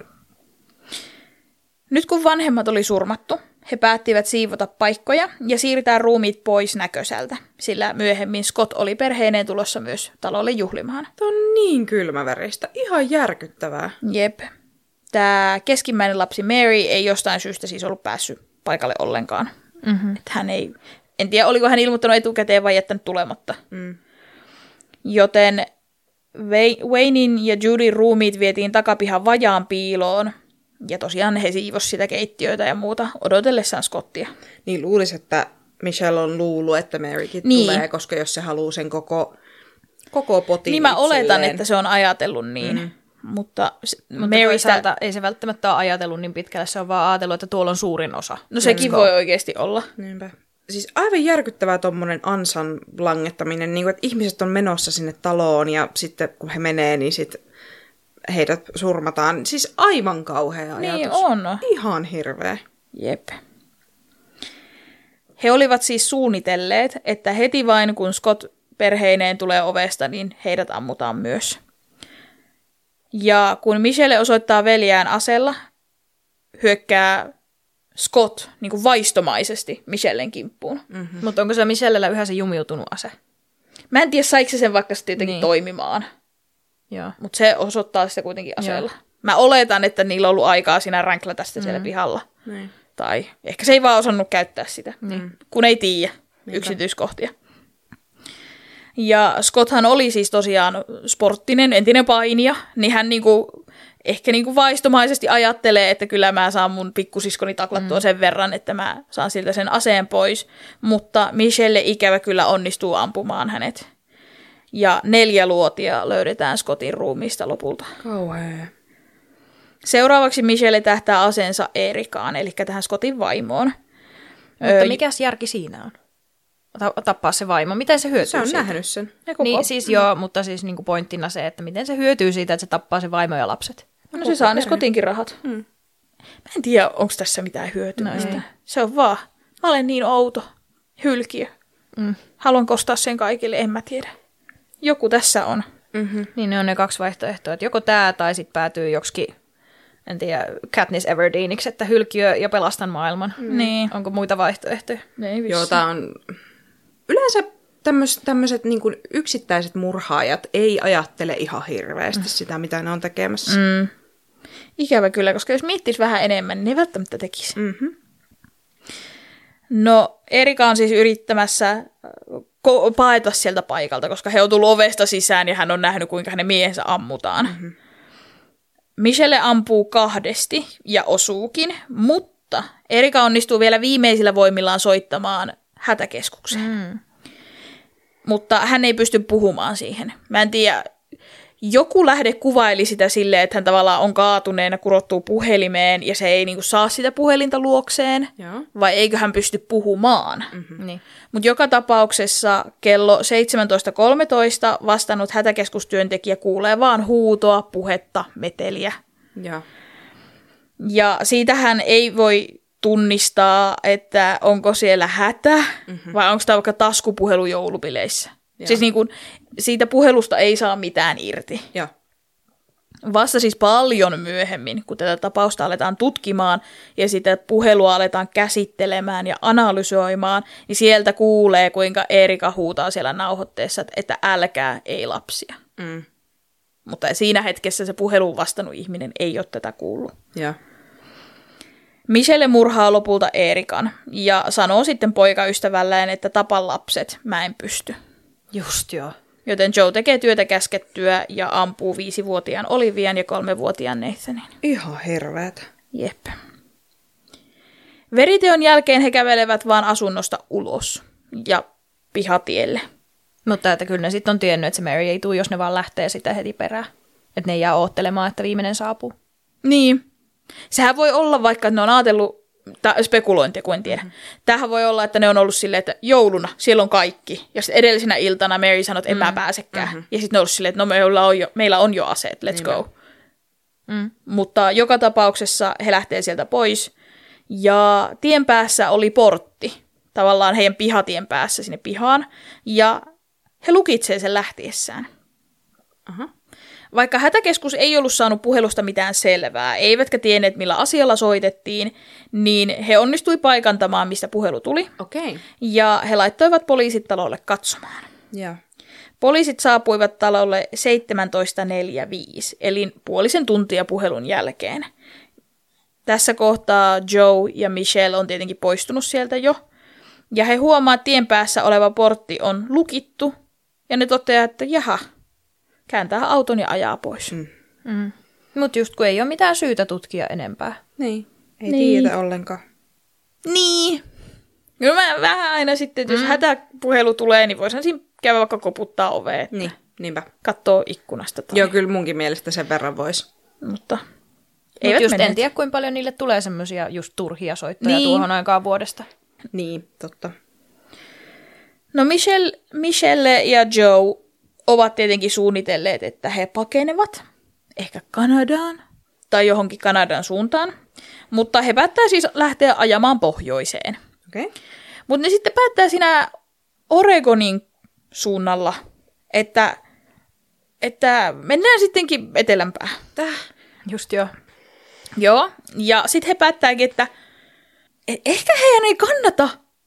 Speaker 3: Nyt kun vanhemmat oli surmattu, he päättivät siivota paikkoja ja siirtää ruumiit pois näkösältä, sillä myöhemmin Scott oli perheineen tulossa myös talolle juhlimaan.
Speaker 4: Tämä on niin kylmäväristä. Ihan järkyttävää.
Speaker 3: Jep. Tämä keskimmäinen lapsi Mary ei jostain syystä siis ollut päässyt paikalle ollenkaan.
Speaker 6: Mm-hmm.
Speaker 3: Että hän ei, en tiedä, oliko hän ilmoittanut etukäteen vai jättänyt tulematta.
Speaker 4: Mm.
Speaker 3: Joten Waynein ja Judyn ruumiit vietiin takapihan vajaan piiloon. Ja tosiaan he siivos sitä keittiöitä ja muuta odotellessaan Scottia.
Speaker 4: Niin luulisi, että Michelle on luullut, että Marykin
Speaker 3: niin.
Speaker 4: tulee, koska jos se haluaa sen koko, koko potin
Speaker 3: Niin mä
Speaker 4: itselleen.
Speaker 3: oletan, että se on ajatellut niin. Mm-hmm. Mutta,
Speaker 6: Mutta Marystä ei se välttämättä ole ajatellut niin pitkälle, se on vaan ajatellut, että tuolla on suurin osa.
Speaker 3: No sekin mm. voi oikeasti olla.
Speaker 4: Niinpä. Siis aivan järkyttävää tommonen ansan langettaminen, niin kuin, että ihmiset on menossa sinne taloon ja sitten kun he menee, niin sitten heidät surmataan. Siis aivan kauhea ajatus.
Speaker 3: Niin on.
Speaker 4: Ihan hirveä.
Speaker 3: Jep. He olivat siis suunnitelleet, että heti vain kun Scott perheineen tulee ovesta, niin heidät ammutaan myös. Ja kun Michelle osoittaa veljään asella, hyökkää Scott niin kuin vaistomaisesti Michellen kimppuun.
Speaker 6: Mm-hmm. Mutta onko se Michellellä yhä se jumiutunut ase?
Speaker 3: Mä en tiedä, saiko se sen vaikka sitten jotenkin niin. toimimaan. Mutta se osoittaa sitä kuitenkin aseella. Joo. Mä oletan, että niillä on ollut aikaa siinä ränklätä sitä mm. siellä pihalla. Niin. Tai ehkä se ei vaan osannut käyttää sitä, mm. kun ei tiedä Niinpä. yksityiskohtia. Ja Scotthan oli siis tosiaan sporttinen, entinen painija, niin hän niinku, ehkä niinku vaistomaisesti ajattelee, että kyllä mä saan mun pikkusiskoni taklattua mm. sen verran, että mä saan siltä sen aseen pois. Mutta Michelle ikävä kyllä onnistuu ampumaan hänet. Ja neljä luotia löydetään Scottin ruumiista lopulta.
Speaker 4: Kauhea.
Speaker 3: Seuraavaksi Michelle tähtää aseensa Erikaan, eli tähän Scottin vaimoon.
Speaker 6: Mutta
Speaker 3: Öö,
Speaker 6: mikäs järki siinä on? Ta- tappaa se vaimo. Miten se hyötyy
Speaker 4: Se on
Speaker 6: siitä?
Speaker 4: nähnyt sen.
Speaker 6: Niin, siis joo, mutta siis niinku pointtina se, että miten se hyötyy siitä, että se tappaa se vaimo ja lapset.
Speaker 3: No se saa ne Scottinkin rahat. Mm. Mä en tiedä, onko tässä mitään hyötyä. No se on vaan, mä olen niin outo, hylkiö. Mm. Haluan kostaa sen kaikille, en mä tiedä. Joku tässä on.
Speaker 6: Mm-hmm. Niin ne on ne kaksi vaihtoehtoa, että joko tämä tai sitten päätyy joksikin, en tiedä, Katniss Everdeeniksi, että hylkiö ja pelastan maailman.
Speaker 3: Mm. Niin.
Speaker 6: Onko muita vaihtoehtoja?
Speaker 3: Ei
Speaker 4: Joo, tää on... Yleensä tämmöiset niin kuin yksittäiset murhaajat ei ajattele ihan hirveästi mm. sitä, mitä ne on tekemässä.
Speaker 3: Mm. Ikävä kyllä, koska jos miettis vähän enemmän, niin ne välttämättä tekisi.
Speaker 4: Mm-hmm.
Speaker 3: No, Erika on siis yrittämässä ko- paeta sieltä paikalta, koska he on tullut ovesta sisään ja hän on nähnyt, kuinka hänen miehensä ammutaan. Mm-hmm. Michelle ampuu kahdesti ja osuukin, mutta Erika onnistuu vielä viimeisillä voimillaan soittamaan hätäkeskukseen. Mm. Mutta hän ei pysty puhumaan siihen. Mä en tiedä, joku lähde kuvaili sitä silleen, että hän tavallaan on kaatuneena, kurottuu puhelimeen ja se ei niinku saa sitä puhelinta luokseen. Joo. Vai eikö hän pysty puhumaan. Mm-hmm. Niin. Mutta joka tapauksessa kello seitsemäntoista kolmetoista vastannut hätäkeskustyöntekijä kuulee vaan huutoa, puhetta, meteliä. Ja, ja siitä hän ei voi tunnistaa, että onko siellä hätä mm-hmm. vai onko tämä vaikka taskupuhelu joulubileissä. Ja. Siis niin kun, siitä puhelusta ei saa mitään irti. Ja. Vasta siis paljon myöhemmin, kun tätä tapausta aletaan tutkimaan ja sitä puhelua aletaan käsittelemään ja analysoimaan, niin sieltä kuulee, kuinka Erika huutaa siellä nauhoitteessa, että älkää, ei lapsia. Mm. Mutta siinä hetkessä se puheluun vastannut ihminen ei ole tätä kuullut. Ja. Michelle murhaa lopulta Erikan ja sanoo sitten poikaystävälleen, että tapa lapset, mä en pysty.
Speaker 6: Just joo.
Speaker 3: Joten Joe tekee työtä käskettyä ja ampuu viisivuotiaan Olivian ja kolmevuotiaan Nathanin.
Speaker 4: Ihan hirveetä.
Speaker 3: Jep. Veriteon jälkeen he kävelevät vaan asunnosta ulos ja pihatielle.
Speaker 6: Mutta että kyllä ne sitten on tiennyt, että se Mary ei tule, jos ne vaan lähtee sitä heti perään. Että ne ei jää oottelemaan, että viimeinen saapuu.
Speaker 3: Niin. Sehän voi olla vaikka, että ne on ajatellut, tai spekulointia, kun en tiedä. Mm-hmm. Tämähän voi olla, että ne on ollut silleen, että jouluna, siellä on kaikki. Ja sitten edellisenä iltana Mary sanoi, että en mm-hmm. mä pääsekään. Mm-hmm. Ja sitten ne on ollut silleen, että no meillä on jo, meillä on jo aseet, let's go. Mm. Mutta joka tapauksessa he lähtee sieltä pois. Ja tien päässä oli portti, tavallaan heidän pihatien päässä sinne pihaan. Ja he lukitsee sen lähtiessään. Aha. Vaikka hätäkeskus ei ollut saanut puhelusta mitään selvää, eivätkä tienneet millä asialla soitettiin, niin he onnistui paikantamaan, mistä puhelu tuli.
Speaker 4: Okay.
Speaker 3: Ja he laittoivat poliisit talolle katsomaan.
Speaker 4: Yeah.
Speaker 3: Poliisit saapuivat talolle seitsemäntoista neljäkymmentäviisi, eli puolisen tuntia puhelun jälkeen. Tässä kohtaa Joe ja Michelle on tietenkin poistunut sieltä jo. Ja he huomaa, että tien päässä oleva portti on lukittu. Ja ne toteaa, että jaha, kääntää auton ja ajaa pois. Mm.
Speaker 6: Mm. Mutta just kun ei ole mitään syytä tutkia enempää.
Speaker 4: Niin, ei niin. Tiedä ollenkaan.
Speaker 3: Niin. No mä vähän aina sitten, että jos mm. hätäpuhelu tulee, niin voisin siinä käydä vaikka koputtaa oveen.
Speaker 4: Niin, niinpä.
Speaker 3: Katsoo ikkunasta. Tai...
Speaker 4: Joo, kyllä munkin mielestä sen verran voisi.
Speaker 3: Mutta
Speaker 6: eivät Mut just menneet. En tiedä, kuinka paljon niille tulee semmoisia just turhia soittoja niin. Tuohon aikaan vuodesta.
Speaker 4: Niin, totta.
Speaker 3: No Michelle, Michelle ja Joe ovat tietenkin suunnitelleet, että he pakenevat ehkä Kanadaan tai johonkin Kanadan suuntaan, mutta he päättää siis lähteä ajamaan pohjoiseen.
Speaker 4: Okay.
Speaker 3: Mutta ne sitten päättää siinä Oregonin suunnalla, että, että mennään sittenkin etelämpää.
Speaker 6: Täh. Just joo.
Speaker 3: Joo, ja sitten he päättääkin, että ehkä heidän ei kannata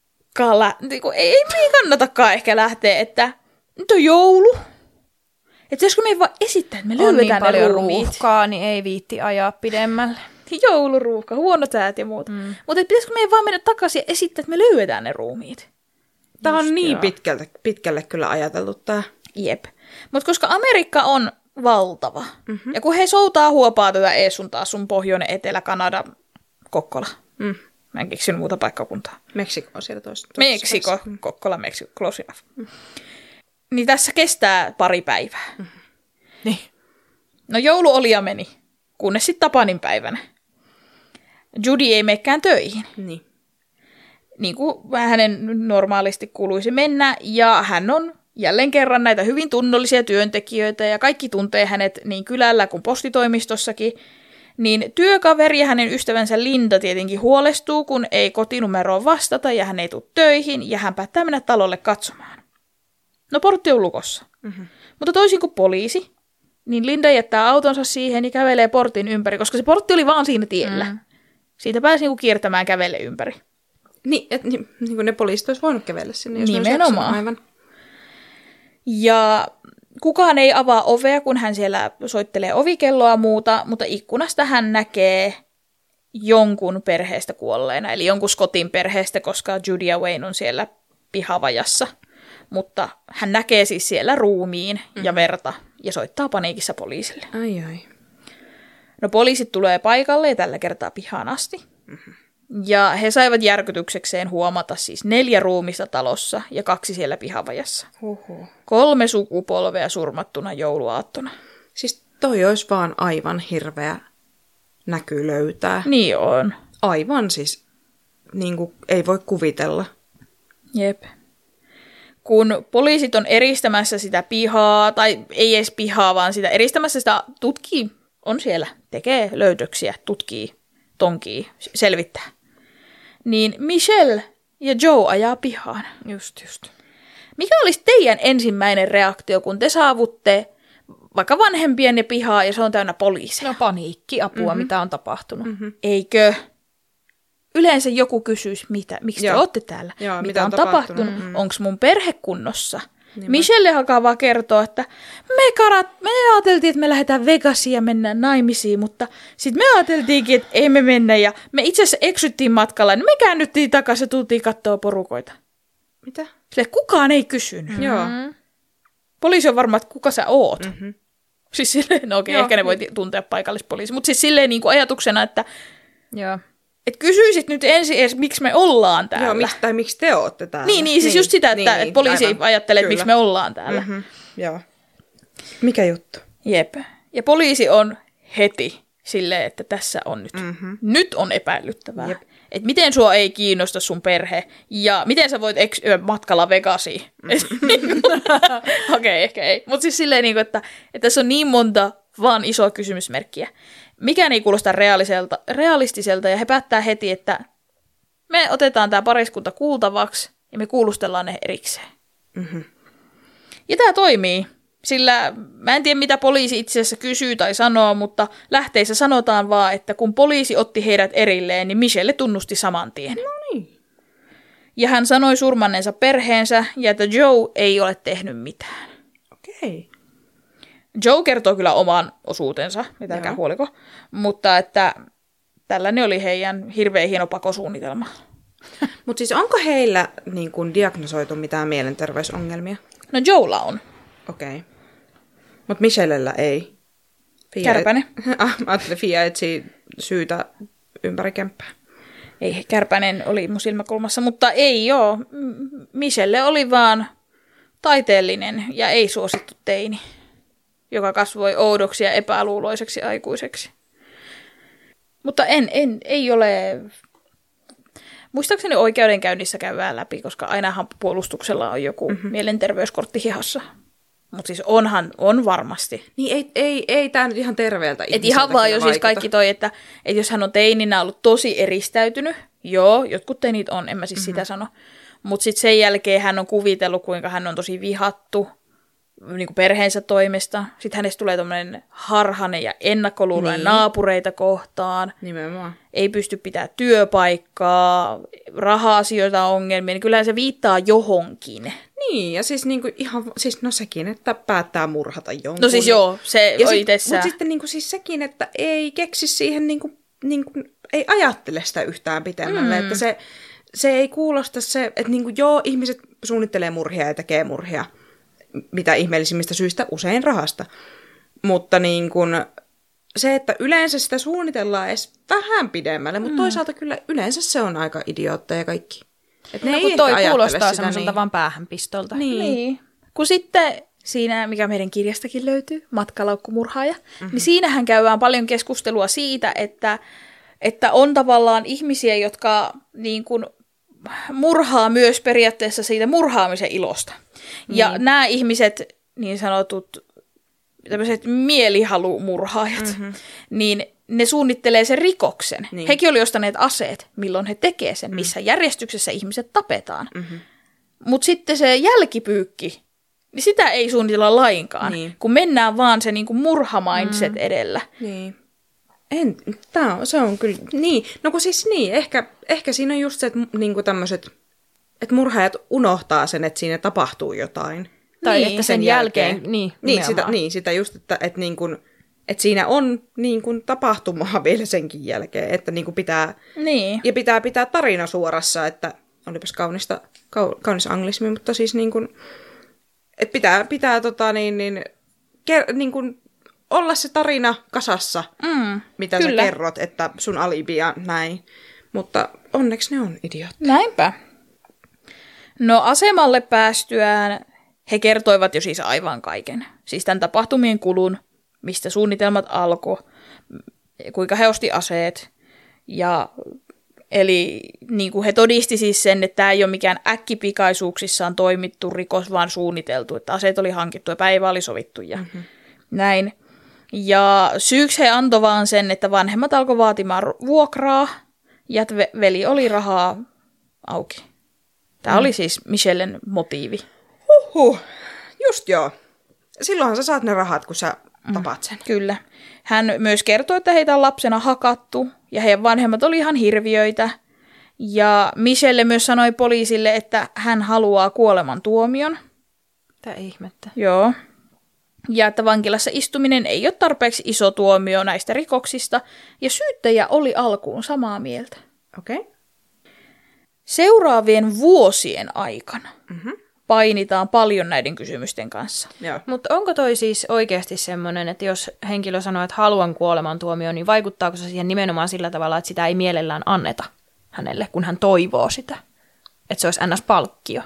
Speaker 3: ei, ei kannatakaan ehkä lähteä, että nyt on joulu. Että josko me ei vaan esittää, että me löydetään
Speaker 6: niin
Speaker 3: ne
Speaker 6: paljon
Speaker 3: ruumiit.
Speaker 6: ruuhkaa, niin ei viitti ajaa pidemmälle.
Speaker 3: Jouluruuhka, huonot säät ja muut. Mm. Mutta pitäisikö me ei vaan mennä takaisin ja esittää, että me löydetään ne ruumiit?
Speaker 4: Tämä on niin pitkälle, pitkälle kyllä ajateltu tämä.
Speaker 3: Jep. Mutta koska Amerikka on valtava, mm-hmm. ja kun he soutaa huopaa tätä ees sun taas sun pohjoinen, etelä, Kanada, Kokkola. Mm. Mä en keksinyt muuta paikkakuntaa.
Speaker 4: Meksiko on siellä toista.
Speaker 3: Meksiko, mm. Kokkola, Meksiko, close enough. Mm. Niin tässä kestää pari päivää. Mm.
Speaker 6: Niin.
Speaker 3: No jouluolia meni. kunnes sitten Tapanin päivänä. Judy ei menekään töihin.
Speaker 4: Niin.
Speaker 3: Niin kuin hänen normaalisti kuuluisi mennä, ja hän on jälleen kerran näitä hyvin tunnollisia työntekijöitä, ja kaikki tuntee hänet niin kylällä kuin postitoimistossakin, niin työkaveri ja hänen ystävänsä Linda tietenkin huolestuu, kun ei kotinumeroon vastata, ja hän ei tule töihin, ja hän päättää mennä talolle katsomaan. No portti on lukossa. Mm-hmm. Mutta toisin kuin poliisi, niin Linda jättää autonsa siihen ja kävelee portin ympäri, koska se portti oli vaan siinä tiellä. Mm. Siitä pääsi niinku kiertämään kävelle ympäri.
Speaker 4: Niin, että niin, niin kuin ne poliisit olisi voinut kävellä sinne, jos
Speaker 3: nimenomaan.
Speaker 4: Aivan.
Speaker 3: Ja kukaan ei avaa ovea, kun hän siellä soittelee ovikelloa muuta, mutta ikkunasta hän näkee jonkun perheestä kuolleena, eli jonkun Scottin perheestä, koska Judy ja Wayne on siellä pihavajassa. Mutta hän näkee siis siellä ruumiin mm-hmm. ja verta ja soittaa paniikissa poliisille.
Speaker 4: Ai ai.
Speaker 3: No poliisit tulee paikalle ja tällä kertaa pihaan asti. Mm-hmm. Ja he saivat järkytyksekseen huomata siis neljä ruumista talossa ja kaksi siellä pihavajassa.
Speaker 4: Huhhuh.
Speaker 3: Kolme sukupolvea surmattuna jouluaattona.
Speaker 4: Siis toi olisi vaan aivan hirveä näky löytää.
Speaker 3: Niin on.
Speaker 4: Aivan siis, niin kuin ei voi kuvitella.
Speaker 3: Jep. Kun poliisit on eristämässä sitä pihaa, tai ei edes pihaa, vaan sitä eristämässä sitä tutkii, on siellä, tekee löydöksiä, tutkii, tonkii, selvittää. Niin Michelle ja Joe ajaa pihaan.
Speaker 4: Just, just.
Speaker 3: Mikä olisi teidän ensimmäinen reaktio, kun te saavutte vaikka vanhempien pihaa ja se on täynnä poliiseja?
Speaker 6: No paniikki, apua,
Speaker 3: mm-hmm.
Speaker 6: mitä on tapahtunut.
Speaker 3: Mm-hmm. Eikö? Yleensä joku kysyisi, mitä, miksi Joo. te olette täällä,
Speaker 4: Joo,
Speaker 3: mitä,
Speaker 4: mitä
Speaker 3: on
Speaker 4: on
Speaker 3: tapahtunut,
Speaker 4: tapahtunut? Mm.
Speaker 3: onko mun perhe kunnossa.
Speaker 4: Niin
Speaker 3: Michelle alkaa vaan kertoa, että me, karat, me ajateltiin, että me lähdetään Vegasiin ja mennään naimisiin, mutta sitten me ajateltiinkin, että ei me mennä ja me itse asiassa eksyttiin matkalla, niin me käännyttiin takaisin ja tultiin katsoa porukoita.
Speaker 4: Mitä?
Speaker 3: Sille kukaan ei kysynyt.
Speaker 4: Mm-hmm. Joo.
Speaker 3: Poliisi on varma, että kuka sä oot.
Speaker 4: Mm-hmm.
Speaker 3: Siis silleen, no okei, okay, ehkä ne voi tuntea paikallispoliisi, mutta siis silleen niin kuin ajatuksena, että
Speaker 6: Joo.
Speaker 3: et kysyisit nyt ensin edes, miksi me ollaan täällä.
Speaker 4: Joo, miksi, tai miksi te ootte täällä.
Speaker 3: Niin, niin siis niin, just sitä, että, niin, että poliisi aivan. ajattelee, että miksi me ollaan täällä.
Speaker 4: Mm-hmm. Joo. Mikä juttu?
Speaker 3: Jep. Ja poliisi on heti silleen, että tässä on nyt.
Speaker 4: Mm-hmm.
Speaker 3: Nyt on epäilyttävää. Että miten sua ei kiinnosta sun perhe ja miten sä voit eks- matkalla Vegasiin. Mm-hmm. Okei, okay, ehkä ei. Mutta siis silleen, että, että tässä on niin monta vaan isoa kysymysmerkkiä. Mikään ei kuulosta realistiselta ja he päättää heti, että me otetaan tämä pariskunta kuultavaksi ja me kuulustellaan ne erikseen.
Speaker 4: Mm-hmm.
Speaker 3: Ja tämä toimii, sillä mä en tiedä mitä poliisi itse asiassa kysyy tai sanoo, mutta lähteissä sanotaan vaan, että kun poliisi otti heidät erilleen, niin Michelle tunnusti saman tien.
Speaker 4: No niin.
Speaker 3: Ja hän sanoi surmanneensa perheensä ja että Joe ei ole tehnyt mitään.
Speaker 4: Okei. Okay.
Speaker 3: Joe kertoo kyllä oman osuutensa, mitäkään huoliko, mutta että tällainen oli heidän hirveän hieno pakosuunnitelma.
Speaker 4: Mutta siis onko heillä niin kun, diagnosoitu mitään mielenterveysongelmia?
Speaker 3: No Joella on.
Speaker 4: Okei. Okay. Mutta Michellellä ei.
Speaker 3: Fia Kärpänen.
Speaker 4: Et... ah, mä ajattelin, Fia etsii syytä ympäri kämppää.
Speaker 3: Ei, Kärpänen oli mun silmäkulmassa, mutta ei joo. Michelle oli vaan taiteellinen ja ei suosittu teini, joka kasvoi oudoksi ja epäluuloiseksi aikuiseksi. Mutta en, en, ei ole... Muistaakseni oikeudenkäynnissä käydään läpi, koska ainahan puolustuksella on joku mm-hmm. mielenterveyskortti hihassa. Mutta siis onhan, on varmasti.
Speaker 4: Niin ei, ei, ei tämä nyt ihan terveeltä ihmiseltä.
Speaker 3: Et ihan vaan jo siis kaikki toi, että, että jos hän on teininä ollut tosi eristäytynyt, joo, jotkut teinit on, en mä siis mm-hmm. sitä sano. Mutta sitten sen jälkeen hän on kuvitellut, kuinka hän on tosi vihattu niin kuin perheensä toimesta. Sitten hänestä tulee tommoinen harhainen ja ennakkoluuloinen niin. naapureita kohtaan.
Speaker 4: Nimenomaan.
Speaker 3: Ei pysty pitämään työpaikkaa, raha-asioita ongelmia, niin kyllähän se viittaa johonkin.
Speaker 4: Niin, ja siis, niinku ihan, siis no sekin, että päättää murhata jonkun.
Speaker 3: No siis joo, se
Speaker 4: ja
Speaker 3: on
Speaker 4: sit,
Speaker 3: itsessään.
Speaker 4: Mutta sitten niinku, siis sekin, että ei keksi siihen, niinku, niinku, ei ajattele sitä yhtään pitemmälle. Mm. Että se, se ei kuulosta se, että niinku, joo, ihmiset suunnittelee murhia ja tekee murhia. Mitä ihmeellisimmistä syistä, usein rahasta. Mutta niin kun, se, että yleensä sitä suunnitellaan edes vähän pidemmälle, mutta mm. toisaalta kyllä yleensä se on aika idiootteja kaikki. Et ne
Speaker 6: no
Speaker 4: ei
Speaker 6: kun toi kuulostaa
Speaker 4: sitä,
Speaker 6: semmoiselta
Speaker 4: niin...
Speaker 6: vaan päähänpistolta.
Speaker 3: Niin. niin. Kun sitten siinä, mikä meidän kirjastakin löytyy, Matkalaukkumurhaaja, mm-hmm. niin siinähän käydään paljon keskustelua siitä, että, että on tavallaan ihmisiä, jotka niin kuin murhaa myös periaatteessa siitä murhaamisen ilosta. Mm. Ja nämä ihmiset, niin sanotut tämmöiset mielihalumurhaajat, mm-hmm. niin ne suunnittelee sen rikoksen. Niin. Hekin oli ostaneet aseet, milloin he tekee sen, mm. missä järjestyksessä ihmiset tapetaan. Mm-hmm. Mutta sitten se jälkipyykki, niin sitä ei suunnitella lainkaan, niin. kun mennään vaan se niinku murhamindset mm. edellä.
Speaker 4: Niin. En, tää on, se on kyllä, niin. No kun siis niin, ehkä, ehkä siinä on just se, että niinku tämmöiset, että murhaajat unohtaa sen, että siinä tapahtuu jotain.
Speaker 6: Tai niin, että sen, sen jälkeen, jälkeen
Speaker 4: niin, niin, sitä, niin, sitä just, että, että, niin kuin, että siinä on niin kuin tapahtumaa vielä senkin jälkeen, että niin kuin pitää,
Speaker 3: niin.
Speaker 4: ja pitää pitää tarina suorassa, että olipas kaunista, kaunis anglismi, mutta siis niin kuin, että pitää, pitää tota niin, niin, ker, niin kuin olla se tarina kasassa, mm, mitä kyllä. sä kerrot, että sun alibi ja näin, mutta onneksi ne on idiootteja.
Speaker 3: Näinpä. No asemalle päästyään he kertoivat jo siis aivan kaiken. Siis tämän tapahtumien kulun, mistä suunnitelmat alkoi, kuinka he osti aseet. Ja, eli niin kuin he todisti siis sen, että tämä ei ole mikään äkkipikaisuuksissaan toimittu rikos, vaan suunniteltu. Että aseet oli hankittu ja päivä oli sovittu ja mm-hmm. näin. Ja syyksi he antoi vaan sen, että vanhemmat alkoi vaatimaan vuokraa ja että veli oli rahaa auki. Tämä mm. oli siis Michellen motiivi.
Speaker 4: Huhhuh, just joo. Silloinhan sä saat ne rahat, kun sä tapaat sen.
Speaker 3: Mm, kyllä. Hän myös kertoi, että heitä on lapsena hakattu, ja heidän vanhemmat oli ihan hirviöitä. Ja Michelle myös sanoi poliisille, että hän haluaa kuolemantuomion.
Speaker 6: Tää ihmettä.
Speaker 3: Joo. Ja että vankilassa istuminen ei ole tarpeeksi iso tuomio näistä rikoksista, ja syyttäjä oli alkuun samaa mieltä.
Speaker 4: Okei. Okay.
Speaker 3: Seuraavien vuosien aikana mm-hmm. painitaan paljon näiden kysymysten kanssa.
Speaker 6: Mutta onko toi siis oikeasti semmoinen, että jos henkilö sanoo, että haluan kuolemantuomioon, niin vaikuttaako se siihen nimenomaan sillä tavalla, että sitä ei mielellään anneta hänelle, kun hän toivoo sitä? Että se olisi ns. Palkkio?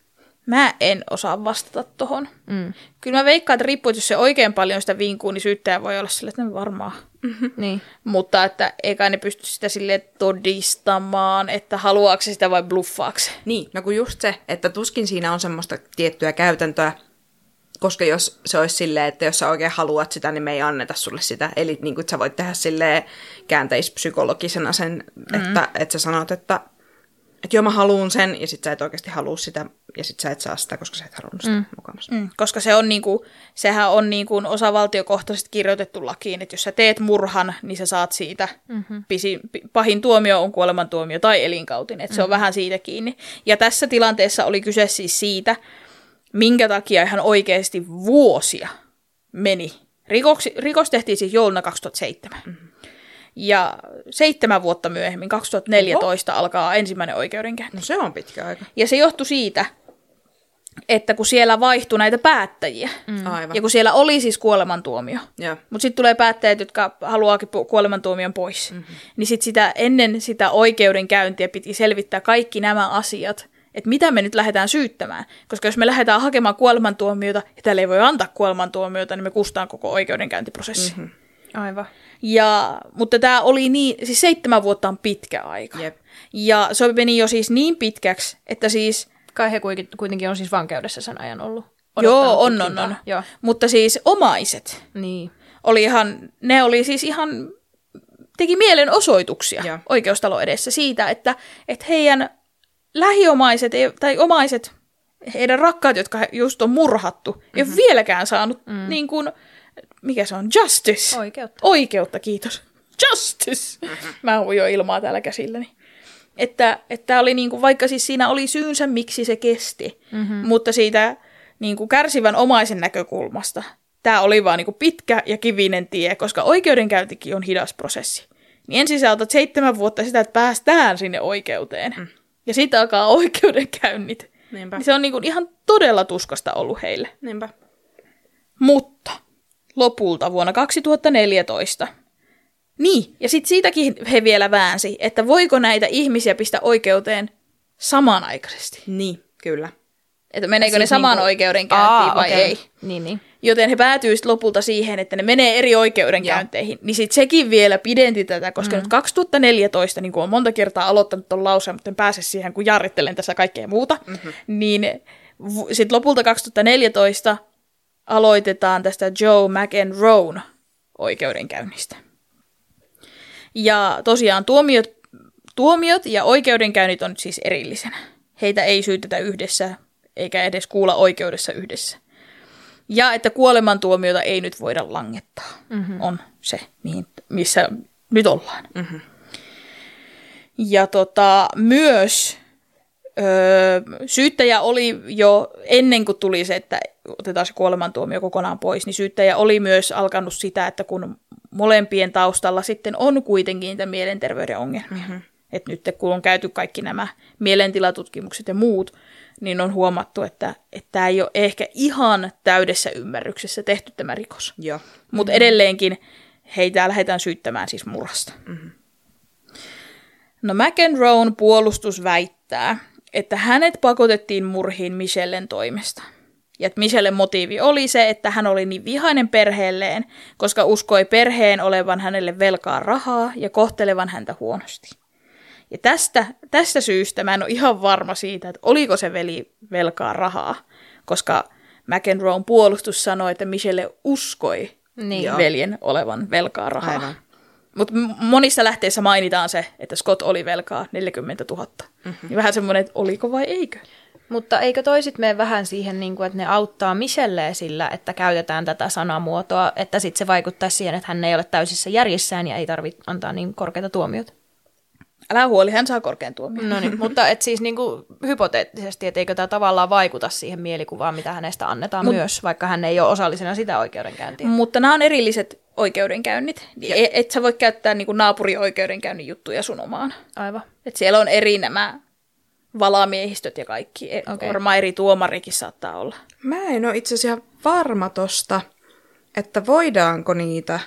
Speaker 3: Mä en osaa vastata tohon. Mm. Kyllä mä veikkaan, että riippuu, että jos se oikein paljon sitä vinkuu, niin syyttäjä voi olla sille, että ne varmaan.
Speaker 6: Mm-hmm. Niin.
Speaker 3: Mutta että eikä ne pysty sitä silleen todistamaan, että haluaako se sitä vai bluffaako se.
Speaker 4: Niin, no kun just se, että tuskin siinä on semmoista tiettyä käytäntöä, koska jos se olisi silleen, että jos sä oikein haluat sitä, niin me ei anneta sulle sitä. Eli niin kuin sä voit tehdä silleen käänteispsykologisena sen, mm-hmm. että, että sä sanot, että että joo, mä haluun sen, ja sit sä et oikeasti halua sitä, ja sit sä et saa sitä, koska sä et halunnut sitä mm. mukamassa.
Speaker 3: Mm. Koska se on niinku, sehän on niinku osavaltiokohtaisesti kirjoitettu lakiin, että jos sä teet murhan, niin sä saat siitä, mm-hmm. pisi, pahin tuomio on kuolemantuomio tai elinkautinen, että mm-hmm. se on vähän siitä kiinni. Ja tässä tilanteessa oli kyse siis siitä, minkä takia ihan oikeasti vuosia meni. Rikoksi, rikos tehtiin siis jouluna kaksituhattaseitsemän. Mm-hmm. Ja seitsemän vuotta myöhemmin, kaksituhattaneljätoista, Oho. alkaa ensimmäinen oikeudenkäynti.
Speaker 4: No se on pitkä aika.
Speaker 3: Ja se johtui siitä, että kun siellä vaihtui näitä päättäjiä,
Speaker 4: mm.
Speaker 3: ja kun siellä oli siis kuolemantuomio, mutta sitten tulee päättäjät, jotka haluaakin kuolemantuomion pois, mm-hmm. niin sitten sitä, ennen sitä oikeudenkäyntiä piti selvittää kaikki nämä asiat, että mitä me nyt lähdetään syyttämään. Koska jos me lähdetään hakemaan kuolemantuomiota, ja täällä ei voi antaa kuolemantuomiota, niin me kustaan koko oikeudenkäyntiprosessi.
Speaker 6: Mm-hmm. Aivan.
Speaker 3: Ja, mutta tämä oli niin, siis seitsemän vuotta on pitkä aika.
Speaker 4: Jep.
Speaker 3: Ja se meni jo siis niin pitkäksi, että siis...
Speaker 6: Kai he kuitenkin on siis vankeudessa sen ajan ollut.
Speaker 3: Joo, on, on, on. Joo. Mutta siis omaiset
Speaker 6: niin.
Speaker 3: oli ihan, ne oli siis ihan, teki mielenosoituksia ja. oikeustalon edessä siitä, että, että heidän lähiomaiset tai omaiset, heidän rakkaat, jotka just on murhattu, mm-hmm. ei ole vieläkään saanut mm. niin kuin... Mikä se on? Justice.
Speaker 6: Oikeutta.
Speaker 3: Oikeutta, kiitos. Justice. Mm-hmm. Mä oon jo ilmaa täällä käsilläni. Että, että oli niinku, vaikka siis siinä oli syynsä, miksi se kesti, mm-hmm. mutta siitä niinku kärsivän omaisen näkökulmasta tämä oli vaan niinku pitkä ja kivinen tie, koska oikeudenkäyntikin on hidas prosessi. Niin ensin sä otat seitsemän vuotta sitä, että päästään sinne oikeuteen. Mm. Ja sitten alkaa oikeudenkäynnit.
Speaker 4: Niinpä.
Speaker 3: Niin se on niinku ihan todella tuskasta ollut heille.
Speaker 4: Niinpä.
Speaker 3: Mutta... lopulta vuonna kaksituhattaneljätoista. Niin, ja sitten siitäkin he vielä väänsi, että voiko näitä ihmisiä pistää oikeuteen samanaikaisesti.
Speaker 4: Niin, kyllä.
Speaker 3: Että meneekö
Speaker 6: Siis
Speaker 3: ne samaan
Speaker 6: niinku-
Speaker 3: oikeudenkäyntiin
Speaker 6: Aa,
Speaker 3: vai
Speaker 6: okei.
Speaker 3: ei.
Speaker 6: Niin, niin.
Speaker 3: Joten he päätyy sitten lopulta siihen, että ne menee eri oikeudenkäynteihin. Niin sitten sekin vielä pidensi tätä, koska mm. nyt kaksituhattaneljätoista, niin kuin on monta kertaa aloittanut tuon lauseen, mutta en pääse siihen, kun jarrittelen tässä kaikkea muuta, mm-hmm. niin sitten lopulta kaksituhattaneljätoista aloitetaan tästä Joe McEnroen oikeudenkäynnistä. Ja tosiaan tuomiot, tuomiot ja oikeudenkäynnit on nyt siis erillisenä. Heitä ei syytetä yhdessä, eikä edes kuulla oikeudessa yhdessä. Ja että kuolemantuomiota ei nyt voida langettaa, mm-hmm. on se, mihin, missä nyt ollaan. Mm-hmm. Ja tota, myös öö, syyttäjä oli jo ennen kuin tuli se, että otetaan se kuolemantuomio kokonaan pois, niin syyttäjä oli myös alkanut sitä, että kun molempien taustalla sitten on kuitenkin niitä mielenterveyden ongelmia. Mm-hmm. Että nyt kun on käyty kaikki nämä mielentilatutkimukset ja muut, niin on huomattu, että tämä ei ole ehkä ihan täydessä ymmärryksessä tehty tämä rikos. Mutta edelleenkin heitä lähdetään syyttämään siis murhasta. Mm-hmm. No McEnroen puolustus väittää, että hänet pakotettiin murhiin Michellen toimesta. Ja että Michellen motiivi oli se, että hän oli niin vihainen perheelleen, koska uskoi perheen olevan hänelle velkaa rahaa ja kohtelevan häntä huonosti. Ja tästä, tästä syystä mä en ole ihan varma siitä, että oliko se veli velkaa rahaa, koska McEnroen puolustus sanoi, että Michelle uskoi niin. veljen olevan velkaa rahaa. Mutta monissa lähteissä mainitaan se, että Scott oli velkaa neljäkymmentätuhatta. Mm-hmm. Vähän semmoinen, että oliko vai eikö?
Speaker 6: Mutta eikö toisit mene vähän siihen, että ne auttaa Michelleä sillä, että käytetään tätä sanamuotoa, että sitten se vaikuttaa siihen, että hän ei ole täysissä järjissään ja ei tarvitse antaa niin korkeita tuomiota?
Speaker 3: Älä huoli, hän saa korkean tuomion.
Speaker 6: No niin, mutta et siis niinku hypoteettisesti, että eikö tämä tavallaan vaikuta siihen mielikuvaan, mitä hänestä annetaan Mut, myös, vaikka hän ei ole osallisena sitä oikeudenkäyntiä.
Speaker 3: Mutta nämä on erilliset oikeudenkäynnit. Et, et sä voi käyttää niinku naapurioikeudenkäynnin juttuja sun omaan.
Speaker 6: Aivan.
Speaker 3: Et siellä on eri nämä valamiehistöt ja kaikki. Okay. Varmaan eri tuomarikin saattaa olla.
Speaker 4: Mä en ole itse asiassa varma tosta, että voidaanko niitä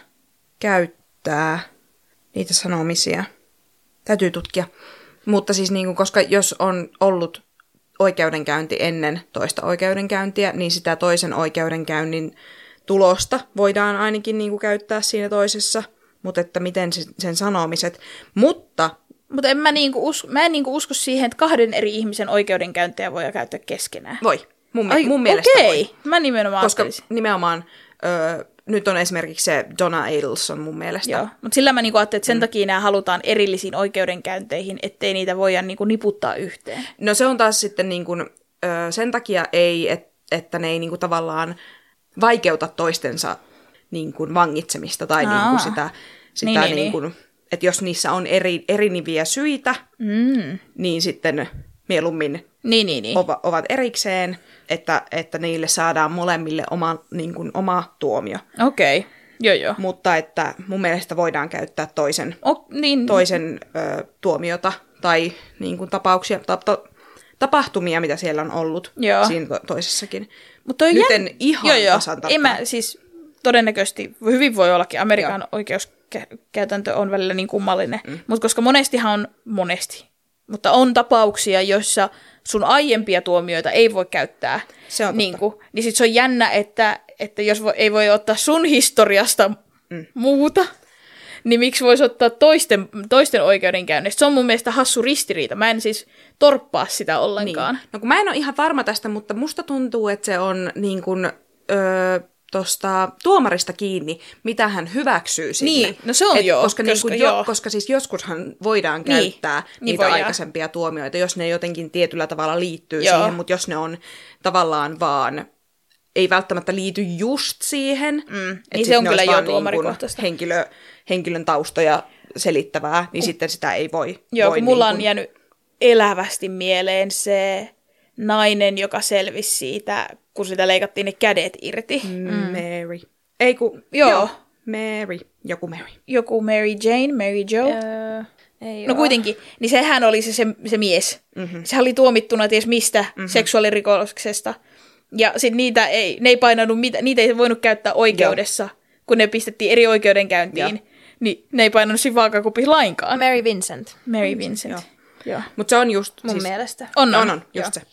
Speaker 4: käyttää, niitä sanomisia. Täytyy tutkia. Mutta siis niin kuin, koska jos on ollut oikeudenkäynti ennen toista oikeudenkäyntiä, niin sitä toisen oikeudenkäynnin tulosta voidaan ainakin niin kuin käyttää siinä toisessa. Mutta että miten se, sen sanomiset. Mutta
Speaker 3: Mutta en mä, niinku usko, mä en niinku usko siihen, että kahden eri ihmisen oikeudenkäyntejä voi käyttää keskenään.
Speaker 4: Voi. Mun,
Speaker 3: Ai,
Speaker 4: mun mielestä
Speaker 3: okei.
Speaker 4: voi.
Speaker 3: Mä nimenomaan
Speaker 4: Koska
Speaker 3: ajattelisin.
Speaker 4: nimenomaan ö, nyt on esimerkiksi se Donna Adelson mun mielestä.
Speaker 3: Joo, mutta sillä mä niinku ajattelin, että sen mm. takia nämä halutaan erillisiin oikeudenkäynteihin, ettei niitä voida niinku niputtaa yhteen.
Speaker 4: No se on taas sitten niinku, ö, sen takia ei, et, että ne ei niinku tavallaan vaikeuta toistensa niinku vangitsemista tai niinku sitä, sitä
Speaker 3: niin, niin,
Speaker 4: niinku,
Speaker 3: niin.
Speaker 4: että jos niissä on eri, eriniviä syitä, mm. niin sitten mieluummin
Speaker 3: niin, niin, niin.
Speaker 4: Ova, ovat erikseen, että, että niille saadaan molemmille oma, niin kuin, oma tuomio.
Speaker 3: Okei, okay. joo joo.
Speaker 4: Mutta että mun mielestä voidaan käyttää toisen,
Speaker 3: o, niin.
Speaker 4: toisen ö, tuomiota tai niin kuin, tapauksia, ta, ta, tapahtumia, mitä siellä on ollut joo. siinä to, toisessakin.
Speaker 3: Mutta
Speaker 4: nyt
Speaker 3: jän...
Speaker 4: en ihan
Speaker 3: joo, joo.
Speaker 4: tasan tarkkaan.
Speaker 3: En mä, siis todennäköisesti hyvin voi ollakin Amerikan joo. oikeuskäytäntö on välillä niin kummallinen, mm. mutta koska monestihan on monesti, mutta on tapauksia, joissa sun aiempia tuomioita ei voi käyttää, niin, kuin, niin sit se on jännä, että, että jos vo, ei voi ottaa sun historiasta mm. muuta, niin miksi voisi ottaa toisten, toisten oikeudenkäynnistä? Se on mun mielestä hassu ristiriita. Mä en siis torppaa sitä ollenkaan.
Speaker 4: Niin. No kun mä en ole ihan varma tästä, mutta musta tuntuu, että se on niin kuin, öö, tosta tuomarista kiinni, mitä hän hyväksyy sinne.
Speaker 3: Niin, no se on
Speaker 4: Et
Speaker 3: joo.
Speaker 4: Koska,
Speaker 3: koska,
Speaker 4: niin jo, koska siis joskushan voidaan
Speaker 3: niin,
Speaker 4: käyttää
Speaker 3: niin
Speaker 4: niitä
Speaker 3: voidaan.
Speaker 4: aikaisempia tuomioita, jos ne jotenkin tietyllä tavalla liittyy
Speaker 3: joo.
Speaker 4: siihen, mutta jos ne on tavallaan vaan, ei välttämättä liity just siihen,
Speaker 3: mm, niin se on kyllä jo tuomarikohtaista.
Speaker 4: Niin henkilö, henkilön taustoja selittävää, niin uh. sitten sitä ei voi.
Speaker 3: Joo,
Speaker 4: voi
Speaker 3: kun mulla
Speaker 4: niin
Speaker 3: on jäänyt elävästi mieleen se nainen, joka selvisi siitä, kun sitä leikattiin ne kädet irti.
Speaker 4: Mm. Mary. Ei kun,
Speaker 3: joo.
Speaker 4: joo. Mary. Joku Mary.
Speaker 3: Joku Mary Jane, Mary Jo.
Speaker 6: Öö, ei
Speaker 3: no
Speaker 6: oo.
Speaker 3: kuitenkin, niin sehän oli se, se, se mies. Mm-hmm. Sehän oli tuomittuna ties mistä mm-hmm. seksuaalirikoksesta. Ja sit niitä ei, ne ei painanut, niitä ei voinut käyttää oikeudessa, joo. kun ne pistettiin eri oikeudenkäyntiin. Joo. Niin ne ei painanut siinä vaakakupissa lainkaan.
Speaker 6: Mary Vincent.
Speaker 3: Mary Vincent.
Speaker 4: Joo. Joo. Mutta se on just
Speaker 6: mun
Speaker 4: siis,
Speaker 6: mielestä.
Speaker 3: On, on,
Speaker 4: on, on just joo. se.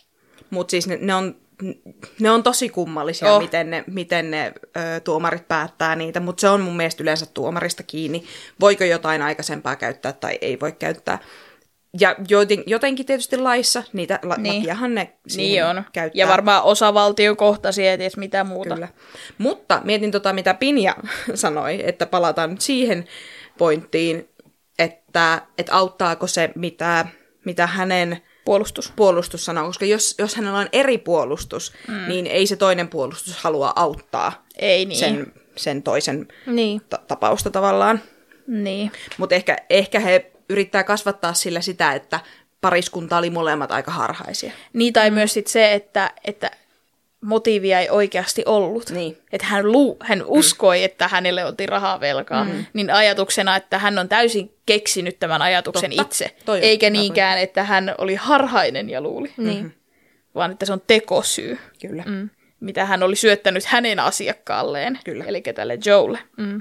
Speaker 4: Mutta siis ne, ne, on, ne on tosi kummallisia,
Speaker 3: Oh.
Speaker 4: miten ne, miten ne ö, tuomarit päättää niitä, mutta se on mun mielestä yleensä tuomarista kiinni. Voiko jotain aikaisempaa käyttää tai ei voi käyttää. Ja joten, jotenkin tietysti laissa, niitä la,
Speaker 3: Niin.
Speaker 4: lakiahan ne siihen
Speaker 3: Niin on.
Speaker 4: käyttää.
Speaker 3: Ja varmaan osavaltiokohtaisia, et edes mitä muuta.
Speaker 4: Kyllä. Mutta mietin tota, mitä Pinja sanoi, että palataan nyt siihen pointtiin, että, että auttaako se, mitä, mitä hänen
Speaker 3: Puolustus.
Speaker 4: puolustus sanoo, koska jos, jos hänellä on eri puolustus, mm. niin ei se toinen puolustus halua auttaa
Speaker 3: Ei niin.
Speaker 4: sen, sen toisen
Speaker 6: Niin.
Speaker 4: ta- tapausta tavallaan.
Speaker 3: Niin.
Speaker 4: Mutta ehkä, ehkä he yrittää kasvattaa sillä sitä, että pariskunta oli molemmat aika harhaisia.
Speaker 3: Niin tai mm. myös sit se, että, että motiivia ei oikeasti ollut.
Speaker 4: Niin.
Speaker 3: Että hän, lu, hän uskoi, mm. että hänelle oltiin rahaa velkaa. Mm. Niin ajatuksena, että hän on täysin keksinyt tämän ajatuksen
Speaker 4: Totta.
Speaker 3: itse.
Speaker 4: Toi on
Speaker 3: Eikä
Speaker 4: hyvä
Speaker 3: niinkään, että hän oli harhainen ja luuli.
Speaker 6: Niin.
Speaker 3: Vaan että se on tekosyy.
Speaker 4: Kyllä.
Speaker 3: Mm. Mitä hän oli syöttänyt hänen asiakkaalleen.
Speaker 4: Kyllä.
Speaker 3: Eli tälle Joelle. Mm.